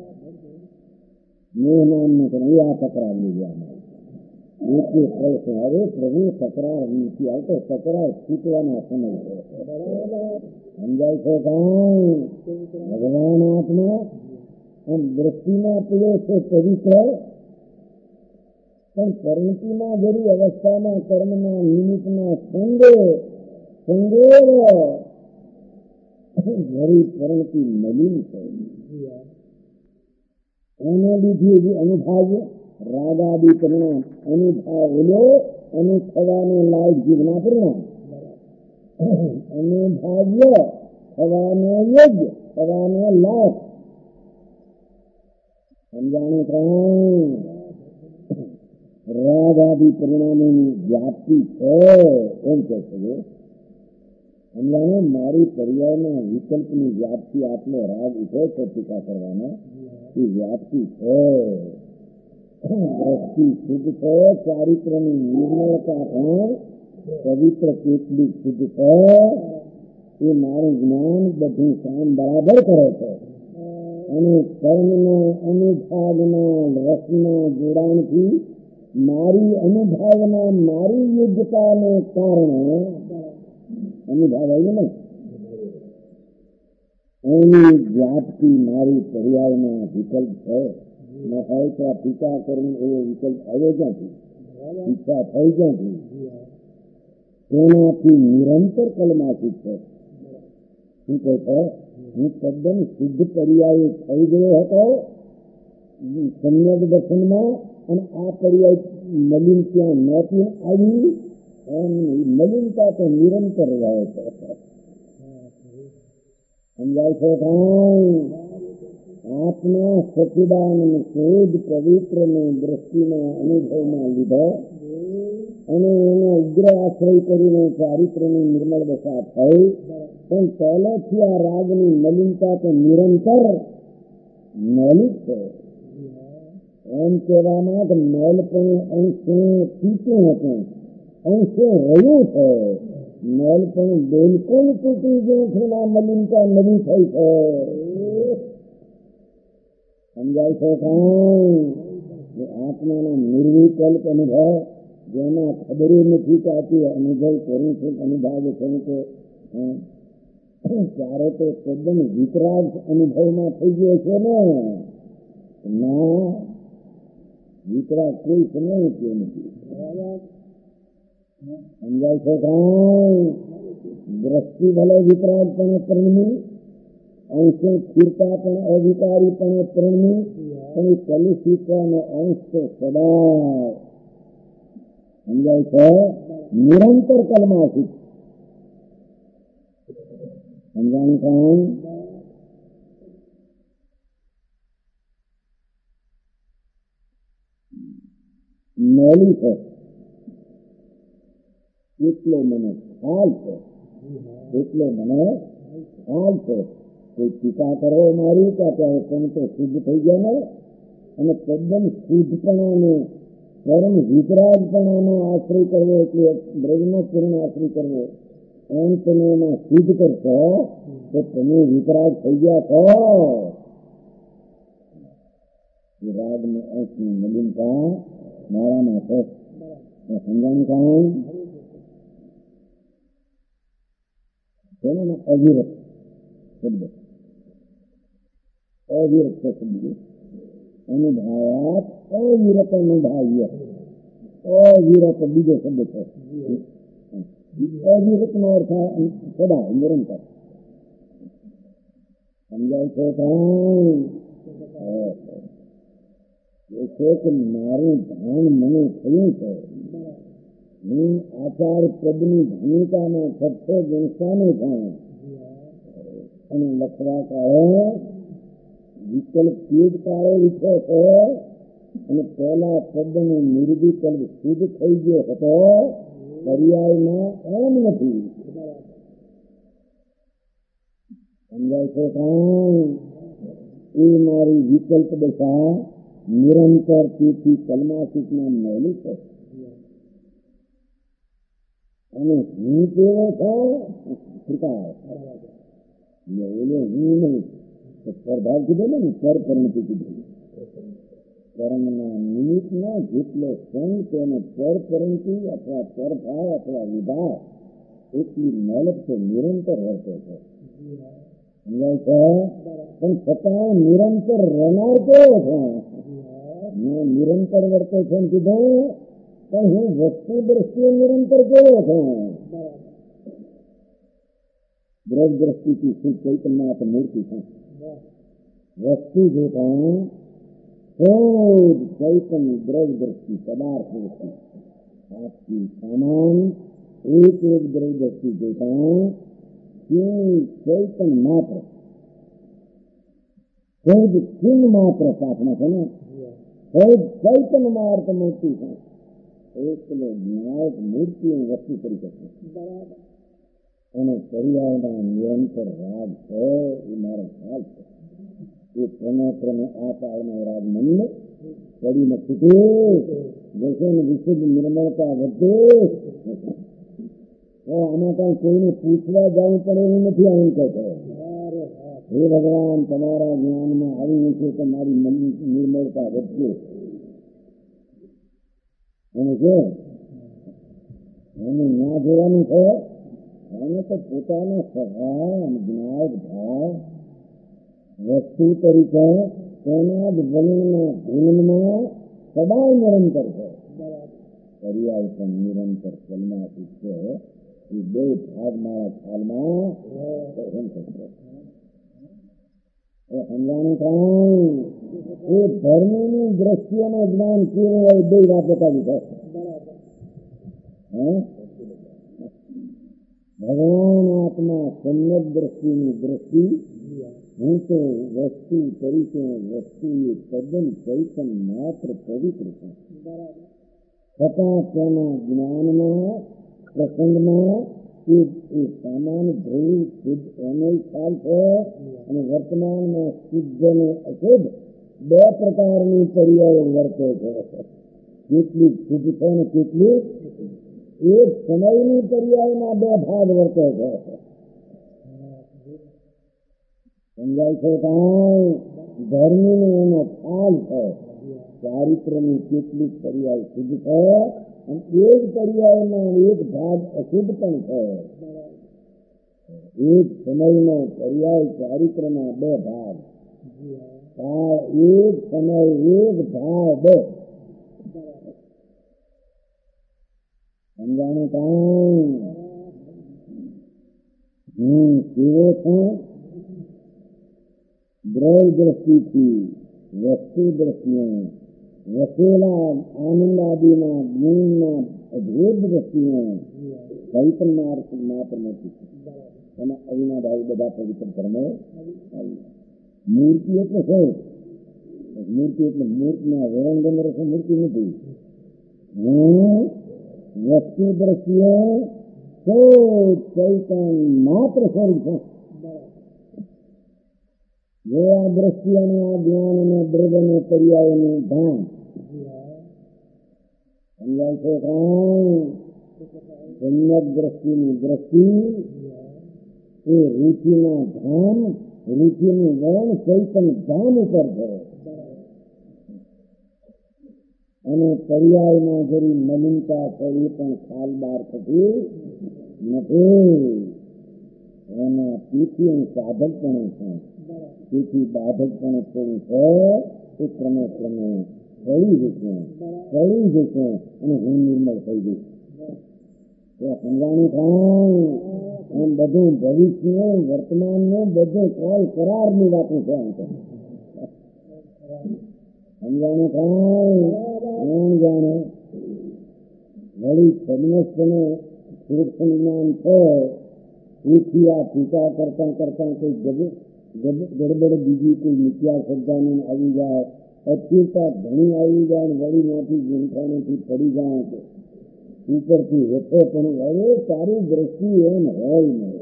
મોહ નામનું પણ એ આ તકરાર લીધા એટલે પ્રશ્ન હવે પ્રભુ તકરાર નથી આવતો. તકરાર છૂટવાના સમય છે. સમજાય છે કાંઈ? ભગવાન આત્મા આમ દ્રષ્ટિમાં પેલો છે પવિત્ર પણ પરિણતિમાં જરી અવસ્થામાં કર્મના નિમિત્તના સંગે સંગેરો જરી પરિણતિ મલિન છે. એને લીધે જે અનુભાવ્ય રાગાદી પરિણામ અનુભાવ ઓલો અનુથવાને લાયક જીવના પરિણામ અનુભાવ્ય થવાને યોગ્ય થવાને લાયક. સમજાણું કાંઈ? રાગાદી પરિણામોની વ્યાપ્તિ છે એમ કહે છે. સમજાણું? મારી પર્યાયના વિકલ્પની વ્યાપ્તિ આટલો રાગ ઉઠે છે ટીકા કરવાનો એ વ્યાપ્તિ છે. દ્રષ્ટિ શુદ્ધ છે. ચારિત્રની નિર્મળતા પણ પવિત્ર કેટલી શુદ્ધ છે. એ મારું જ્ઞાન બધું કામ બરાબર કરે છે. અને કર્મના અનુભાગના રસના જોડાણથી મારી અનુભાવના મારી યોગ્યતાને કારણે અનુભાવ આવ્યું ને એની વ્યાપ્તિ મારી પર્યાયમાં વિકલ્પ છે. ન હોય તો આ ટીકા કરવું એવો વિકલ્પ આવ્યો ક્યાંથી? ઈચ્છા થઈ ક્યાંથી? તેનાથી નિરંતર કલમાશિત છે. શું કહે છે? હું તદ્દન શુદ્ધ પર્યાય થઈ ગયો હતો સમ્યક દર્શનમાં, અને આ પર્યાય મલિન ત્યાં નહોતી આવી. એમ મલિનતા તો નિરંતર રહે છે. સમજાય છે? કાંઈ આત્મા સચિદાનંદ શુદ્ધ પવિત્ર ને દ્રષ્ટિના અનુભવમાં લીધો અને એનો ઉગ્ર આશ્રય કરીને ચારિત્રની નિર્મળ દશા થઈ. પણ પહેલેથી આ રાગની મલિનતા તો નિરંતર મેલી છે. એમ કહેવામાં કે મેલ પણ અંશે તૂટ્યું હતું, અંશે રહ્યું છે. મેલ પણ બિલકુલ તૂટી ગયું છે. આ મલિનતા નવી થઈ છે. સમજાય છે? કાંઈ આત્માનો નિર્વિકલ્પ અનુભવ જેમાં ખબર નથી કે આથી અનુભવ કરું છું, અનુભવ છું કે ત્યારે તો તદ્દન વિતરાગ અનુભવમાં થઈ ગયો છે ને. ના, વિતરાગ કોઈ સમય નથી. સમજાય છે? કાંઈ દ્રષ્ટિ ભલે વિતરાગ પણ પરણમી, અંશે સ્થિરતા પણ અધિકારી પણ પરણમી, પણ એ કલુષિતાનો અંશ તો સદા સમજાય છે નિરંતર કલમાશિત. સમજાણું? કાંઈ મેલી છે એટલો મને ખ્યાલ છે, એટલો મને ખ્યાલ છે. કોઈ ટીકા કરો મારી કે અત્યારે પણ તો શુદ્ધ થઈ ગયા ને, અને તદ્દન શુદ્ધપણાનો પરમ વિતરાગપણાનો આશ્રય કરવો એટલે બ્રહ્મ પૂર્ણ આશ્રય કરવો, એમ તમે એમાં શુદ્ધ કરશો તો તમે વિતરાગ થઈ ગયા છો. વિરાગનો અંશની મલિનતા મારામાં છે. સમજાણું? કાંઈ તેના અવિરત શબ્દ, અવિરત શબ્દ અનુભાવાત અવિરત અનુભાવ્ય. અવિરત બીજો શબ્દ છે. અવિરત નો અર્થ સદા નિરંતર. સમજાય છે? કાંઈ એ છે કે મારું ભાન મને થયું છે. હું આચાર પદની ભૂમિકામાં છઠ્ઠો સંસ્થાનો છું અને લખવા કાળે વિકલ્પ તેજ કાળે વિખો છે અને પહેલા પદનો નિર્વિકલ્પ શુદ્ધ થઈ ગયો હતો. પર્યાયમાં એમ નથી. સમજાય છે? કાંઈ એ મારી વિકલ્પ દશા નિરંતર તેથી કલમાશિતના મેલી છે. અને હું કેવો છું? ઓલો હું નહીં, પરભાવ કીધો ને, પર પરિણતિ કીધું. કર્મના નિમિત્તનો જેટલો સંગ તેને પર પરિણતિ અથવા પરભાવ અથવા વિભાવ એટલી મેલક છે, નિરંતર વર્તે છે. સમજાય છે? પણ છતાં નિરંતર રહેનાર કેવો છે? નિરંતર વર્તે છે એમ કીધું, પણ હું વસ્તુ દ્રષ્ટિએ નિરંતર કેવો છું? દ્રવ દ્રષ્ટિથી શું ચૈતન્ય મૂર્તિ છે. વસ્તુ જોતા ચૈતન્ય દ્રવ દ્રષ્ટિ પદાર્થ દ્રષ્ટિ આપકી સામાન એક એક દ્રવ દ્રષ્ટિ જોતા ચૈતન્ય માત્ર સહેજ ચિહ્ન માત્ર સાથમાં છે ને, સહેજ ચૈતન્ય માર્ગ મૂર્તિ છે. એકલો જ્ઞાયક મૂર્તિ વસ્તુ કરી શકશે. અને પર્યાયના નિરંતર રાગ છે એ મારો ખ્યાલ છે. એ ક્રમે ક્રમે આ કાળનો રાગ મનને કરીને છૂટે જશે ને વિશુદ્ધ નિર્મળતા વધે. આમાં કઈ કોઈને પૂછવા જવું પડે એવું નથી. આમ કહે હે ભગવાન, તમારા જ્ઞાનમાં આવ્યું છે કે મારી મનની નિર્મળતા વધશે. એને છે એને ના જોવાનું છે. એને તો પોતાના સ્વભાવ જ્ઞાન ભાવ વસ્તુ તરીકે તેના જ વર્ણના ગુણમાં સદાય નિરંતર છે. પર્યાય પણ નિરંતર ચલનાથી છે. એ બે ભાગ મારા ખ્યાલમાં સમજાણું કાંઈ એ ધર્મની દ્રષ્ટિઓનું જ્ઞાન કેવું હોય બે વાત બતાવી છે. ભગવાન આત્મા સમ્યક દ્રષ્ટિની દ્રષ્ટિ હું તો વસ્તુ તરીકે વસ્તુ એ તદ્દન ચૈતન માત્ર પવિત્ર છે. છતાં તેના જ્ઞાનમાં પ્રસંગમાં એ સામાન ધ્રુવ શુદ્ધ એનો ખ્યાલ છે. અને વર્તમાનમાં શુદ્ધ અને અશુદ્ધ બે પ્રકારની પર્યાયો વર્તે છે. કેટલીક શુદ્ધ છે અને કેટલીક એક સમયની પર્યાયના બે ભાગ વર્તે છે. સમજાય છે કાંઈ? ધર્મીનો એનો ખ્યાલ છે. ચારિત્રની કેટલીક પર્યાય શુદ્ધ છે અને એ જ પર્યાયમાં એક ભાગ અશુદ્ધ પણ છે. એક સમયનો પર્યાય ચારિત્રના બે ભાગ, એક સમય એક ભાવ બે. સમજાણું કાંઈ? હું કેવો છું? દ્રવ્ય દ્રષ્ટિથી વસ્તુ દ્રષ્ટિએ વસેલા આનંદ આદિના ગુણના અભેદ દ્રષ્ટિએ ચૈતન માર્ગ માત્ર નથી. એમાં અવિનાભાઈ બધા પવિત્ર ધર્મો મૂર્તિ એટલે શું? મૂર્તિ એટલે મૂર્તિના વિરંગન રસે મૂર્તિ નથી. હું વસ્તુ દ્રષ્ટિએ તો ચૈતન માત્ર સ્વરૂપ છે. જો આ દ્રષ્ટિ અને આ જ્ઞાન અને દ્રવ્ય અને પર્યાયનું ભાન સમજાય છે કાંઈ? સમ્યક દ્રષ્ટિની દ્રષ્ટિ એ રૂચિના ધામ, રૂચિનું વર્ણ ચૈતન ધામ ઉપર છે. અને પર્યાયમાં જરી નવીનતા છે એ પણ ખ્યાલ બહાર થતી નથી. એના પીથી સાધક પણ છે. તેથી બાધક પણ થયું છે એ ક્રમે ક્રમે ફળી જશે, ફળી જશે અને હું નિર્મળ થઈ જઈશ. સમજાણું કાંઈ? એમ બધું ભવિષ્ય વર્તમાનનું બધું કોલ કરારની વાતો છે. સમજાણું કાંઈ? કોણ જાણે? વળી સન્મસ્તને સૂક્ષ્મ જ્ઞાન છે. એથી આ ટીકા કરતા કરતા કોઈ ગડબડ બીજી કોઈ મિથ્યા શ્રદ્ધાની આવી જાય, અસ્થિરતા ઘણી આવી જાય ને વળી માંથી ગુંઠાણેથી પડી જાય છે. ઉપરથી હેઠે પણ હવે સારી દ્રષ્ટિ એમ હોય નહીં.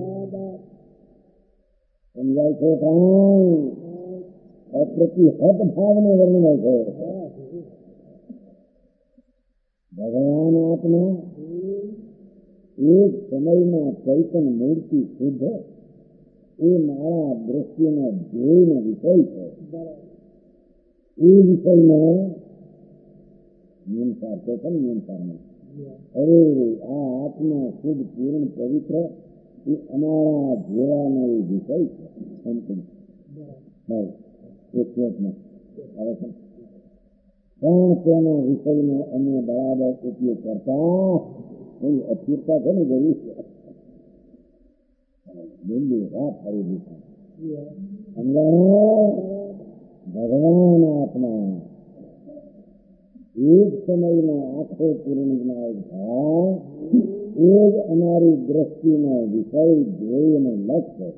સમજાય છે કાંઈ? પ્રતિ હત ભાવને વર્ણવે છે. ભગવાન આત્મા એક સમયમાં ચૈતન મૂર્તિ શુદ્ધ એ મારા દ્રષ્ટિનો ધ્યેયનો વિષય છે. એ વિષયમાં નિયમસાર છે પણ નિયમસારમાં અરે આ આત્મા શુદ્ધ પૂર્ણ પવિત્ર એ અમારા જેવાનો એ વિષય છે. પણ તેનો વિષયનો અમે બરાબર ઉપયોગ કરતા એની અસ્થિરતા છે ને જરૂર છે. બિંદુ વાત કરી દીધા. ભગવાન આત્મા એક સમયનો આખો પૂર્ણ જ્ઞાન ભાવ એ જ અમારી દ્રષ્ટિનો વિષય ધ્યેયનો લક્ષ્ય.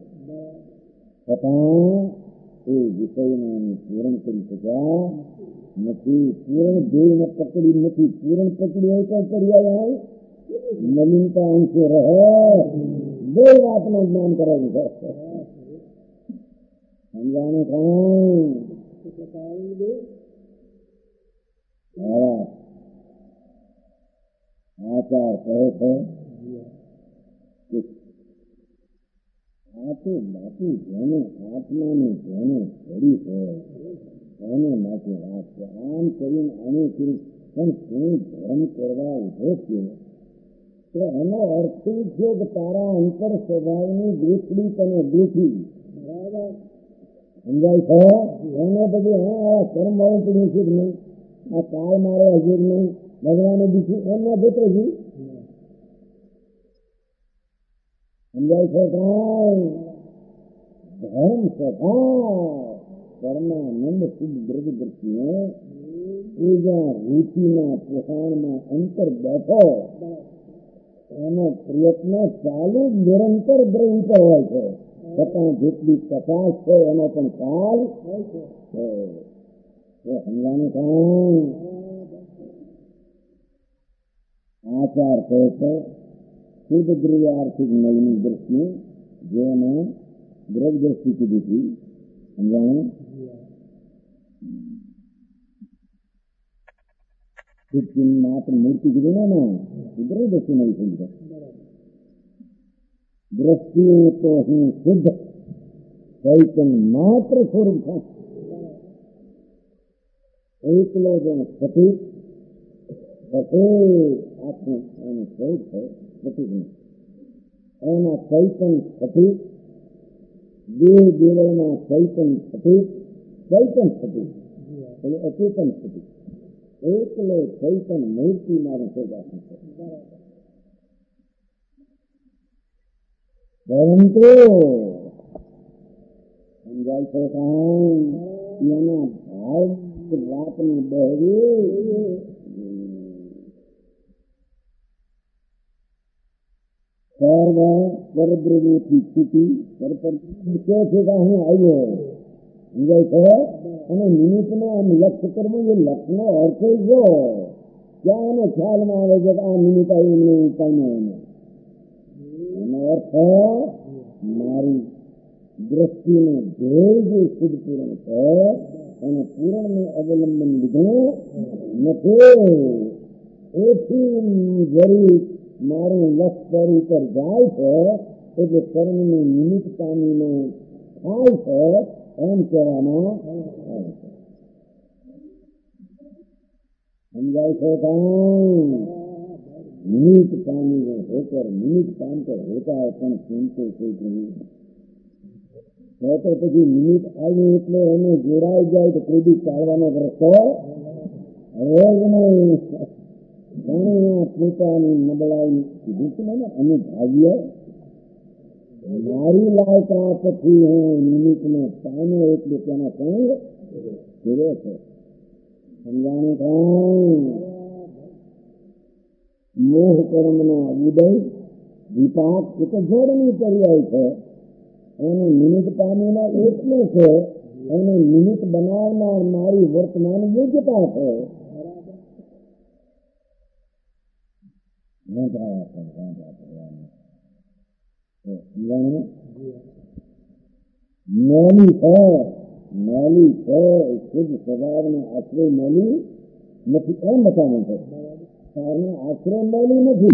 છતાં એ વિષયને અમે પૂરણ કરી શક્યા નથી. પૂરણ ધ્યેયને પકડી નથી. પૂરણ પકડી હોય તો પર્યાય હોય નવીનતા અંશે રહે. બે વાતનું જ્ઞાન કરેલું છે. સમજાણું કાંઈ? આચાર કહે છે આ તો બાકી જેને આત્માની જેને ઘડી હોય એને માટે વાત છે. આમ કરીને આને પણ તું ધર્મ કરવા ઉભો છે તો એનો અર્થ એ છે કે તારા અંતર સ્વભાવની દૃષ્ટિ તને દેખી. બરાબર સમજાય છે? એને બધું હા આ કર્મ વાળું પડ્યું છે કે નહીં, આ કાળ મારે હજુ જ નહીં, ભગવાને દીધું એમને બેઠો છું. સમજાય છે? કાંઈ ધર્મ સ્વભાવ પરમાનંદ શુદ્ધ દ્રવ્ય દ્રષ્ટિને પૂજા રૂચિના પોષણમાં અંતર બેઠો એનો પ્રયત્ન ચાલુ નિરંતર દ્રવ્ય પર હોય છે. છતાં જેટલી કચાશ છે એનો પણ કાલ છે. સમજાનું કામ આચાર કહે છે શુદ્ધ દ્રવ્ય આર્થિક નવીની દ્રષ્ટિએ જેમાં દ્રવ્ય દ્રષ્ટિ કીધી હતી. સમજાનું માત્ર મૂર્તિ કીધી ને ના દ્રવ્ય દ્રષ્ટિ નહીં થઈ છે. દ્રષ્ટિએ તો હું શુદ્ધ ચૈતન્ય માત્ર સ્વરૂપ છું. એકલો જો સતીક સફેદ આખું એનું સ્વરૂપ છે સતીક એના ચૈતન્ય સતીક દેહ દેવળમાં ચૈતન્ય સતીક ચૈતન્ય સતીક એટલે અચેતન સતીક એકલો ચૈતન્ય મૂર્તિ મારું સ્વરૂપ છે. પરંતુ સમજાય છે કાંઈ એના ભાવ વાતની બહેરી સર્વ પરદ્રવ્યોથી છૂટી કે છે કે હું આવ્યો. સમજાય છે? અને નિમિત્તનો આમ લક્ષ્ય કરવું એ લક્ષ્યનો અર્થ જો ક્યાં એને ખ્યાલમાં આવે છે કે આ નિમિત્ત આવ્યું એમને ઉપાયનો એને એનો અર્થ મારી દ્રષ્ટિનો ધ્યેય જે શુદ્ધ પૂરણ છે એને પૂરણનું અવલંબન લીધું નથી. એથી જરી મારું લક્ષ્ય ઉપર જાય છે એટલે કર્મનું નિમિત્ત પામીને થાય છે એમ કહેવામાં આવે છે. સમજાય છે કાંઈ निमित्त पानी में होकर निमित्त काम कर होता है પણ સુનતો કોઈ નહીં. તો તો પછી નિમિત્ત આવ્યું એટલે એને જોડાઈ જાય તો કોઈ બી ચાલવાનો રસ્તો રહે જ નહીં. ઘણી પોતાની નબળાઈ કીધું છે ને અનુભાવ્ય મારી લાયકાતથી હું નિમિત્તને પામે એટલે તેના સંગ જોડે છે. સમજાણું કાંઈ મોહ કર્મનો ઉદય વિપાક એ તો જોડની પર્યાય છે. એનું નિમિત્ત પામીને એટલું છે એને નિમિત્ત બનાવનાર મારી વર્તમાન યોગ્યતા છે. મેલી છે મેલી છે શુદ્ધ સ્વભાવના આશ્રય મેલી નથી એમ બતાવવું છે. કારણ આશ્રય મેલી નથી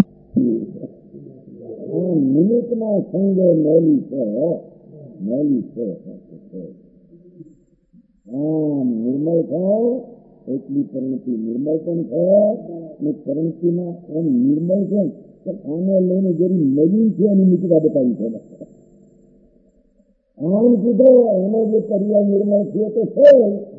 આ નિમિત્તના સંગે મેલી છે મેલી છે. આમ નિર્મળ છે એટલી પરિણતિ નિર્મળ પણ છે ને પરિણતિમાં એમ નિર્મળ છે કે આને લઈને જેની મેલી છે એની મિત્રતા બતાવી છે. આમ કીધો એને જે પર્યાય નિર્મળ છે તો છે.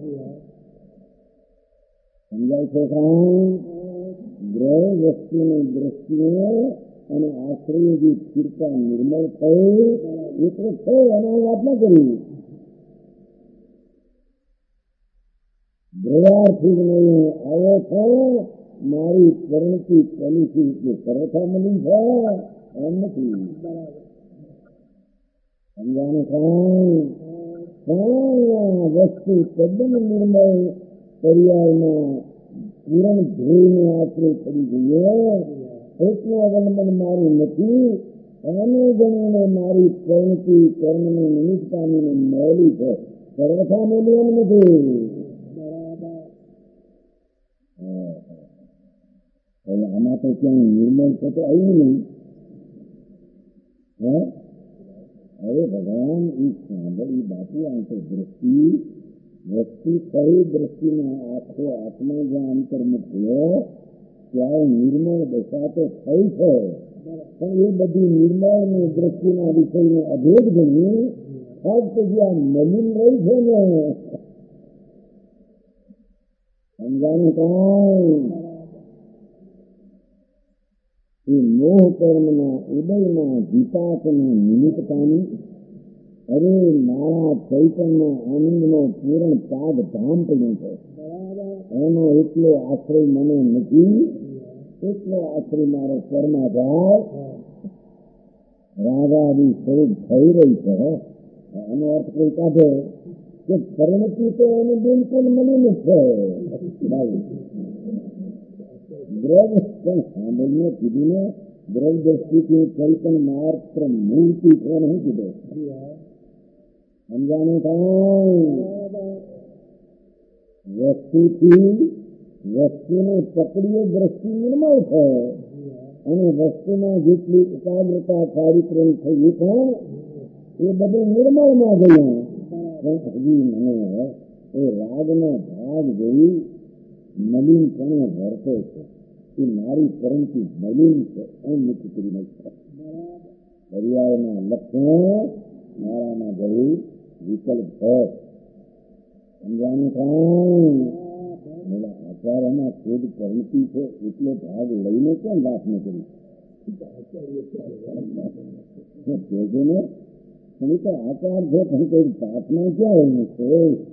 સમજાય છે કાંઈ ગ્રહ વસ્તુની દ્રષ્ટિએ અને આશ્રય જે સ્થિરતા નિર્મળ થઈ એટલે છે એને હું વાત ના કરી. દ્રવાર્થી જ નહીં આવ્યો છે મારી પરિણતિ પોલિસી એટલે સરળતા મળી છે એમ નથી. સમજાનું કાંઈ કાંઈ વસ્તુ તદ્દન નિર્મળ પર્યાયમાં પૂરણ ધ્યેયને આશ્રય કરી જોઈએ એટલું અવલંબન મારું નથી. એને ગણીને મારી પરિણતિ કર્મનું નિમિત્ત પામીને મેળવી છે સર્વથા મેળવી એમ નથી. હવે આમાં તો ક્યાંય નિર્મળ છે તો આવ્યું નહીં. હે હવે ભગવાન એ સાંભળી બાપુ આ તો દ્રષ્ટિ વસ્તુ કઈ દ્રષ્ટિમાં આખો આત્મા જ્યાં અંતર્મુખ થયો ત્યાં નિર્મળ દશા તો થઈ છે, પણ એ બધી નિર્મળ દ્રષ્ટિના વિષયને અભેદ ગણી ફક્ત જ્યાં મલિન રહી છે ને સમજાનું કાંઈ એ મોહ કર્મના ઉદયના વિપાકના નિમિત્તાની અરે મારા ચૈતન્ય આનંદનો પૂર્ણ પાદ ધામ પડ્યો છે. એનો એટલો આશ્રય મને નથી, એટલો આશ્રય મારો કર્મા જાય રાગાદી સ્વરૂપ થઈ રહી છે. એનો અર્થ કોઈ કાઢે કે પરિણતિ તો એને બિલકુલ મળી નથી. દ્રવ પણ સાંભળીને કીધું ને દ્રવ દ્રષ્ટિથી ચૈતન માત્ર મૂર્તિ છે નહીં કીધું. સમજાનું થાય વસ્તુથી વસ્તુને પકડીએ દ્રષ્ટિ નિર્મળ છે અને વસ્તુમાં જેટલી એકાગ્રતા ચારિત્ર્ય થઈ પણ એ બધું નિર્મળમાં ગયું. પણ હજી મને એ રાગનો ભાગ જોઈ નલિનપણે વર્તે છે. એ મારી પરંતુ નલિન છે એમ નક્કી કરી નાખશે. પર્યાયના લક્ષણો મારામાં ગયું વિકલ્પ છે. સમજાનું કાંઈ આચાર્યમાં ખુદ પરિણતિ છે એટલો ભાગ લઈને કેમ વાત ન કરી કહેજો ને તમે તો આચાર છે પણ કોઈ પાઠમાં ક્યાં રહ્યું છે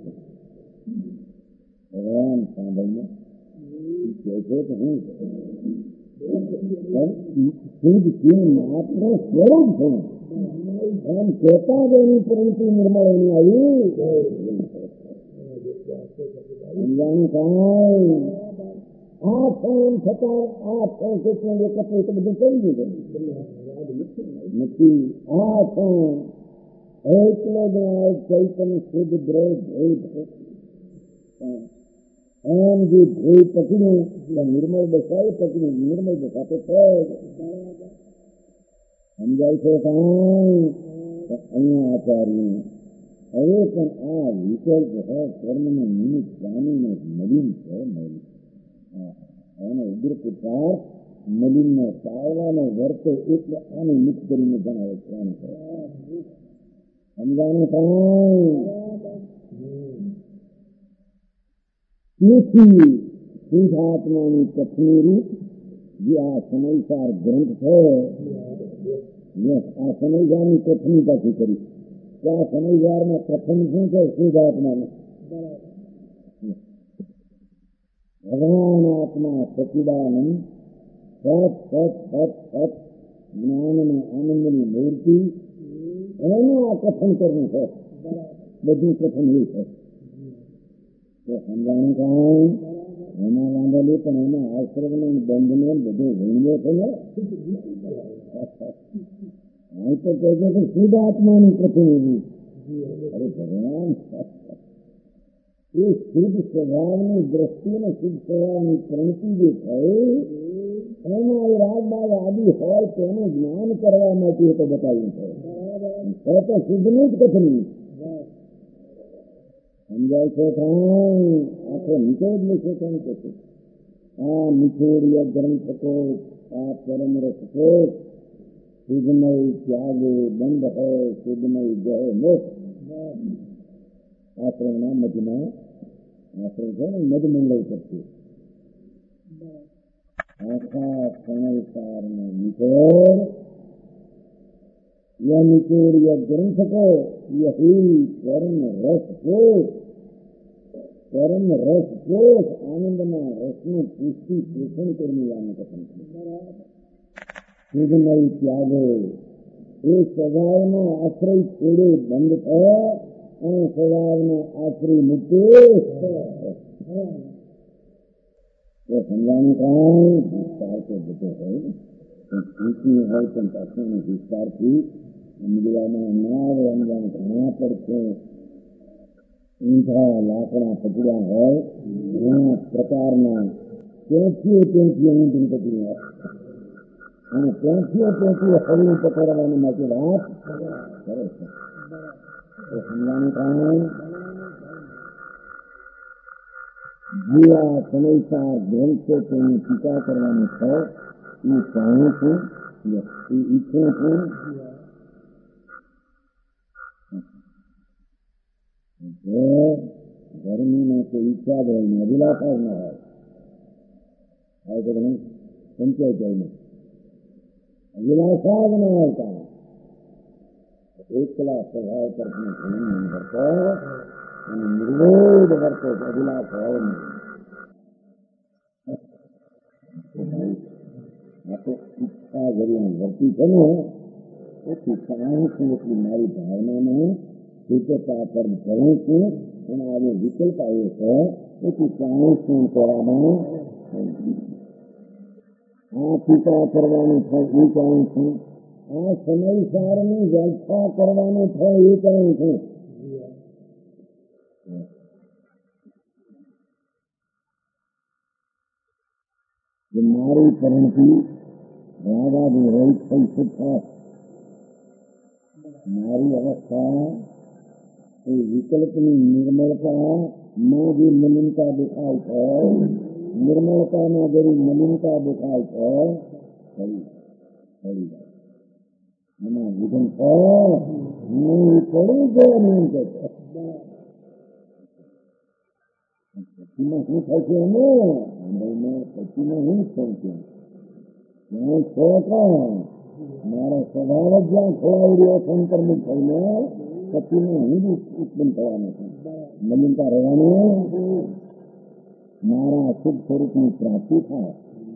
ભગવાન સાંભળને કહે છે કે હું શુદ્ધ સિંહ માત્ર સ્વરૂપ છું એમ કહેતા જ એની પરિણતિ નિર્મળ એની આવી સમજાનું કાંઈ આ ફોન થતા આ ફોન કેટલું એકત્ર બધું કરી દીધું નથી. આ ફોન એટલો જ ચૈતન્ય શુદ્ધ દ્રવ ધ્યેય એમ જે ધ્યેય પકડ્યું નિર્મળ દશા પકડ્યું નિર્મળ દશા તો સમજાય છે કાંઈ અહીંયા આચાર્ય હવે પણ આ વિકલ્પ હે કર્મને નિમિત્ત જાણીને નલિન છે. એનો ઉગ્ર પુકાર નલિનને ટાળવાનો વર્તે એટલે આને મુક્ત કરીને જણાવે છે. સમજાનું કાંઈ તેથી શુદ્ધાત્માની કથની રૂપ જે આ સમયસાર ગ્રંથ છે આ સમયગાળની કથની પાછી કરી કે આ સમયગાળમાં પ્રથમ શું છે શુદ્ધાત્માને ભગવાન આત્મા સચિદાનંદ સત સત સત સત જ્ઞાનને આનંદની મૂર્તિ એનું આ કથન કરવું છે. બધું કથન એ છે સમજાણું કાંઈ એમાં વાંધેલું પણ એમાં આશ્રમને બંધને બધું વીણવો છે ને અહીં તો કહે છે કે શુદ્ધ આત્માની પ્રતિનિધિ અરે ભગવાન એ શુદ્ધ સ્વભાવની દ્રષ્ટિ અને શુદ્ધ સ્વભાવની પ્રણતિ જે થઈ એમાં એ રાગબાગ આદિ હોય તેનું જ્ઞાન કરવા માટે તો બતાવ્યું છે તો શુદ્ધની જ કથની સમજાય છે કાંઈ આખો નીચે જ લેશે કાંઈ કે છે આ નિચોડીય ગ્રંથકો આ પરમ રસકો શુદ્ધમય ત્યાગે બંધ હોય શુદ્ધમય જય મોક્ષ આશ્રમના મધમાં આશ્રમ છે ને મધમંડળ કરશે આખા સંસારનો નિચોડ यह निचोड़ यह ग्रंथ को यही परम रस कोष परम रस कोष आनंदना रसનું પુષ્ટિ પોષણ કરવાનું કથન છે. શુદ્ધમય ત્યાગે એ સ્વભાવનો આશ્રય છોડે બંધ થાય અને સ્વભાવનો આશ્રય મૂકે એ સમજાનું કાંઈ વિસ્તાર તો બધો હોય પૂછવું હોય પણ પાછળનો વિસ્તારથી સમજવામાં ના આવે સમજાનું ઘણા પડશે. ઊંધા લાકડા પકડ્યા હોય ઘણા પ્રકારના ત્યાંથી ત્યાંથી ઊંધી પકડ્યા અને ત્યાંથી ત્યાંથી હળવું પકડવાના માટે વાત કરે છે. તો સમજાનું કાંઈ જીવા સમયસાર ગ્રંથો તેની ટીકા કરવાનું થાય એ ચાહું છું, એ ઈચ્છું છું. ગરમીમાં કોઈ ઈચ્છા જ હોય ને અભિલાષા જ ના હોય. આવે તો તમે સંચય જાય અભિલાષા જ ના હોય. કામ એકલા સ્વભાવ પર ભણન કરતો અને નિર્વેદ વર્તો અભિલાષ હોય નહીં. આ તો ઈચ્છા જરી વર્તી છે ને એટલી ચાહું છું, એટલી મારી ભાવનામાં વિકલતા પર ભરું છું અને આજે વિકલ્પ આવ્યો છે એટલી ચાહું છું કરવામાં આ ટીકા કરવાનું થાય એ ચાહું છું. આ સમયસારની વ્યાખ્યા કરવાનું થાય એ ચાહું છું. મારી પરિણતિ રાગાદી રહિત થઈ શકશે. મારી અવસ્થા એ વિકલ્પની નિર્મળતા માં જે મલિનતા દેખાય છે, નિર્મળતામાં જરી મલિનતા દેખાય છે, એમાં વિઘન હું પડી ગયો નહીં કે પછીમાં શું થાય છે એને પછીમાં હું થાય છે ત્યાં છે કોણ મારો સ્વભાવ જ જ્યાં ખોવાઈ રહ્યો સંકર્મિત થઈને પછીમાં હું જ ઉત્પન્ન થવાનું છે. મલિનતા રહેવાનું મારા શુભ સ્વરૂપની પ્રાપ્તિ થાય.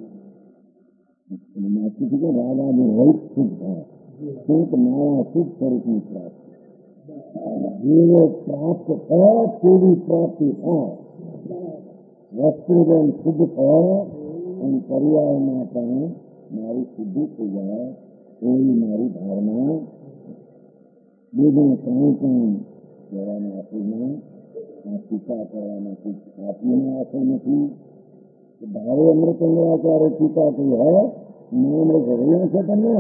માથી રાગાની રહિત શુભ થાય શુભ મારા શુભ સ્વરૂપની પ્રાપ્તિ જેવો પ્રાપ્ત થાય તેવી પ્રાપ્તિ થાય. વસ્તુ જેમ શુદ્ધ થાય અને પર્યાયમાં પણ મારી શુદ્ધિ થઈ જાય એવી મારી ભાવના. બીજું કંઈ પણ કહેવાના આપીને આ ટીકા કરવાના આપીને આશય નથી. ભાવે અમૃતચંદ્રાચાર્ય ટીકા કરી હોય નામ ભર્યું છે તમે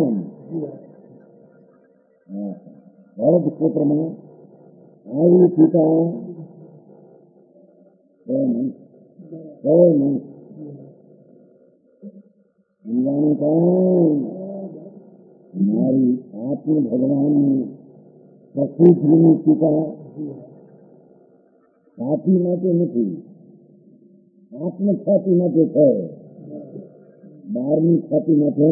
ભરત ક્ષેત્રમાં આવી ટીકા નહીં નહીં સમજાનું કામ મારી આત્મ ભગવાનની પ્રકૃતિની ટીકા છાતી માટે નથી, આત્મછાતી માટે છે. બહારની છાતી માટે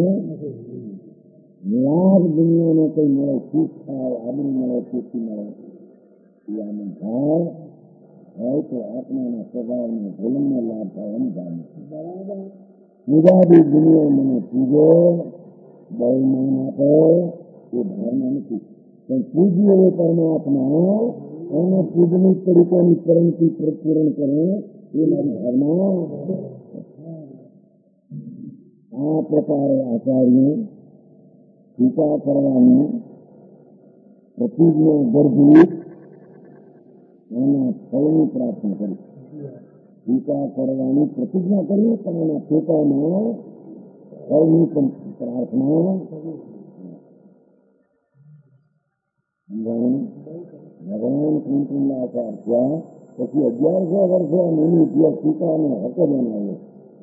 લાભ દુનિયાનો કઈ મળે, સુખ થાય, આબરૂ મળે, ખુશી મળે એ આનંદ થાય હોય તો આત્માના સ્વભાવનો ભૂલનો લાભ થાય એમ જાણે. પૂજાદી દુનિયા મને પૂજો બહુ માન આપે એ ભાવના નથી. પણ પૂજ્ય એ પરમાત્મા એને પૂજની તરીકેની પરંતિ પૂરણ કરે એ મારી ભાવના. આ પ્રકારે આચાર્ય ટીકા કરવાની પ્રતિજ્ઞા ગર્ભિત એના ફળની પ્રાર્થના કરી. ટીકા કરવાની પ્રતિજ્ઞા કરી પણ એના ટેકામાં ફળની પણ પ્રાર્થના. ભગવાન કૃષ્ણલાચાર ત્યાં પછી અગિયારસો વર્ષે એની ઇતિહાસ ટીકાનો હક બનાવ્યો.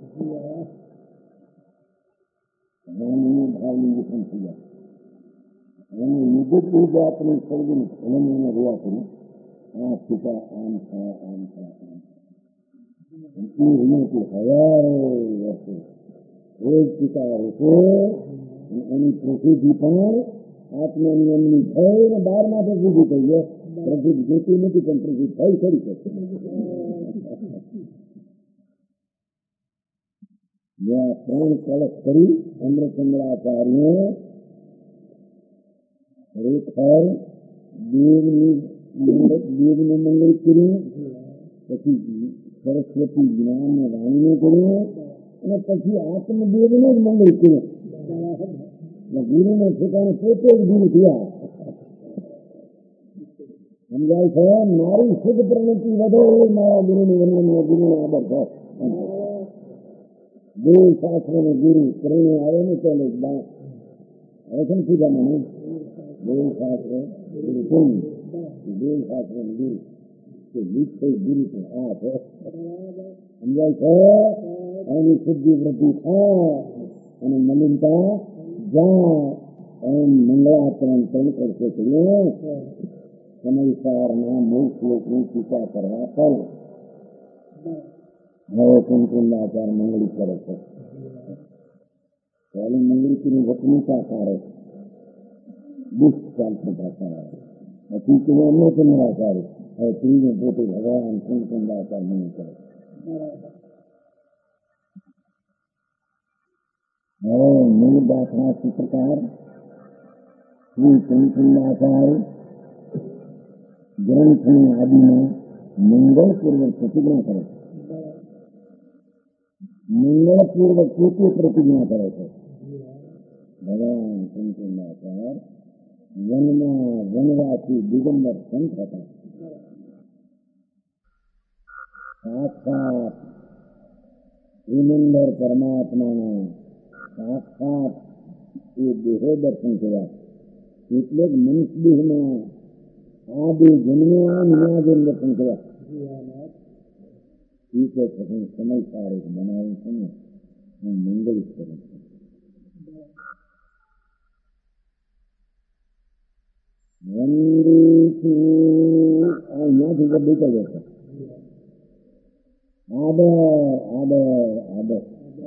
ભગવાનની ભાવની પણ થઈ જાય એને નિગત એ જાતની સર્જની એને એને જોવા કર્યું. આ ટીકા આમ થાય આમ થાય આમ હજારો વર્ષે એ જ ટીકા રહેશે. એની પ્રસિદ્ધિ પણ આત્માની એમની થઈને બાર માટે પ્રસિદ્ધિ થઈ છે. પ્રસિદ્ધ જોતી નથી પણ પ્રસિદ્ધ થઈ કરી શકે. જ્યાં ત્રણ કળશ કરી અમૃતચંદ્રાચાર્ય રેખર દેવનું મંગળ કર્યું, પછી સરસ્વતી જ્ઞાન વાણીને કર્યું અને પછી આત્મદેવનું જ મંગળ કર્યું. ગુરુને ઠેકાણે પોતે જ ગુરુ થયા. સમજાય છે મારી શુદ્ધ પ્રવૃત્તિ વધે મારા ગુરુની વંદન ગુરુને આદર થાય. દેવ શાસ્ત્ર ને ગુરુ ત્રણે આવે ને ચાલે હવે છે ને પૂજામાં નહીં દેવ શાસ્ત્ર ગુરુ કોણ દેવ શાસ્ત્ર ને ગુરુ કે લીધે ગુરુ તો આ છે સમજાય છે એની શુદ્ધિ વૃદ્ધિ થાય અને મલિનતા જાય એમ મંગળાચરણ ત્રણ કરશે કરીએ સમયસારના મૂળ શ્લોકની ટીકા કરવા ચાલો. હવે કુમકુંડાચાર મંગળી કરે છે. પહેલી મંગળીની વચનીતા કરે દુષ્ટ ચાલતું ભાષા પછી કે એમને તો નિરાચાર હવે ત્રીજે પોતે ભગવાન કુમકુંડાચાર મંગળી કરે. હવે મૂળ દાખલા સૂત્રકાર શ્રી કુમકુંડાચાર ગ્રંથની આદિમાં મંગળપૂર્વક પ્રતિજ્ઞા કરે છે. મંગળપૂર્વક પોતે પ્રતિજ્ઞા કરે છે. ભગવાન કુમકુંડાચાર વનમાં વનવાસી દિગંબર સંત હતા. સાક્ષાત શ્રીમંદર પરમાત્માના સાક્ષાત એ દેહો દર્શન કર્યા એટલે જ મનુષ્ય દેહમાં આ બે જન્મ્યા નિરાજન દર્શન કર્યા. એ તો પછી સમય સારો બનાવું છે ને હું મંગળ કરું છું. અહીંયાથી બધું કરે છે. આદર આદર આદર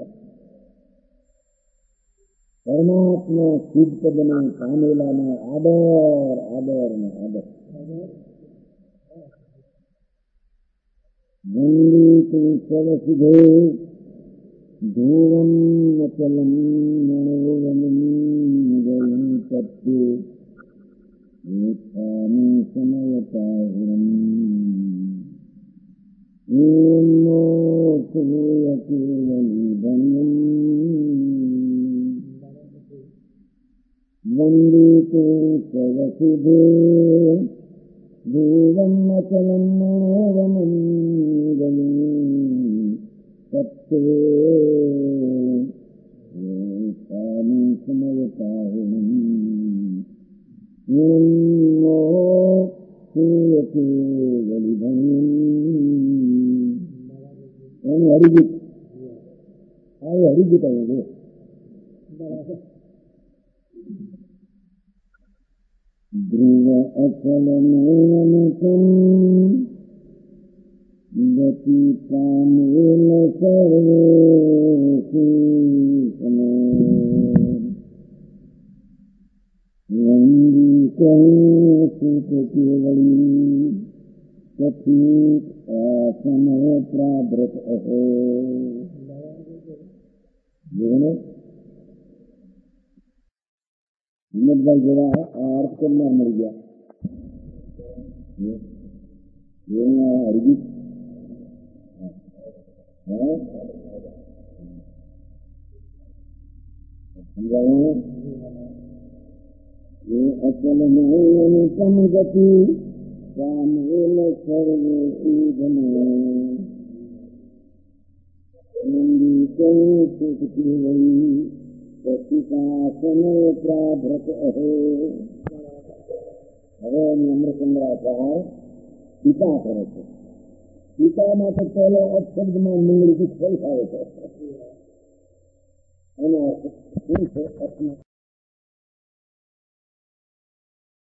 પરમાત્મા સિદ્ધ પદને પામેલાનો આદર આદર ને આદર. વંદિતું સવસુધે ધૂવમ અચલમ મણોવનમ ગયં સત્યે એકામી સમયતાહુરમ એમનો સૂય કેવલીધન્યમ વંદિતું સવસુધે ધૂવમ અચલમ મણોવનમ ગયં સત્યે એકામી સમયતાહુરમ એમનો સૂય કેવલીધન્યમ. એનું હરિગીત આ હરિગીત આવ્યું છે. ધ્રુવ અચલ નયનકમ ગતિ પામેલ સર્વે શીશને વંદી કહું સુત કેવળી કથિત આસમય પ્રાદ્રત અહો. હિંમતભાઈ જેવા આ અર્થ કરનાર મળી ગયા. હરગીત સમજાયું. એ અચલ નયનકમ ગતિ પામેલ સર્વે શીધને નંદી કહું સુખ કેવળી સમય પ્રાભ્રત અહો. હવે એની અમૃતચંદ્રાચાર પિતા કરે છે. પિતા માટે પહેલો અપશબ્દમાં મંગળી ફલ આવે છે. એનો અર્થ શું છે?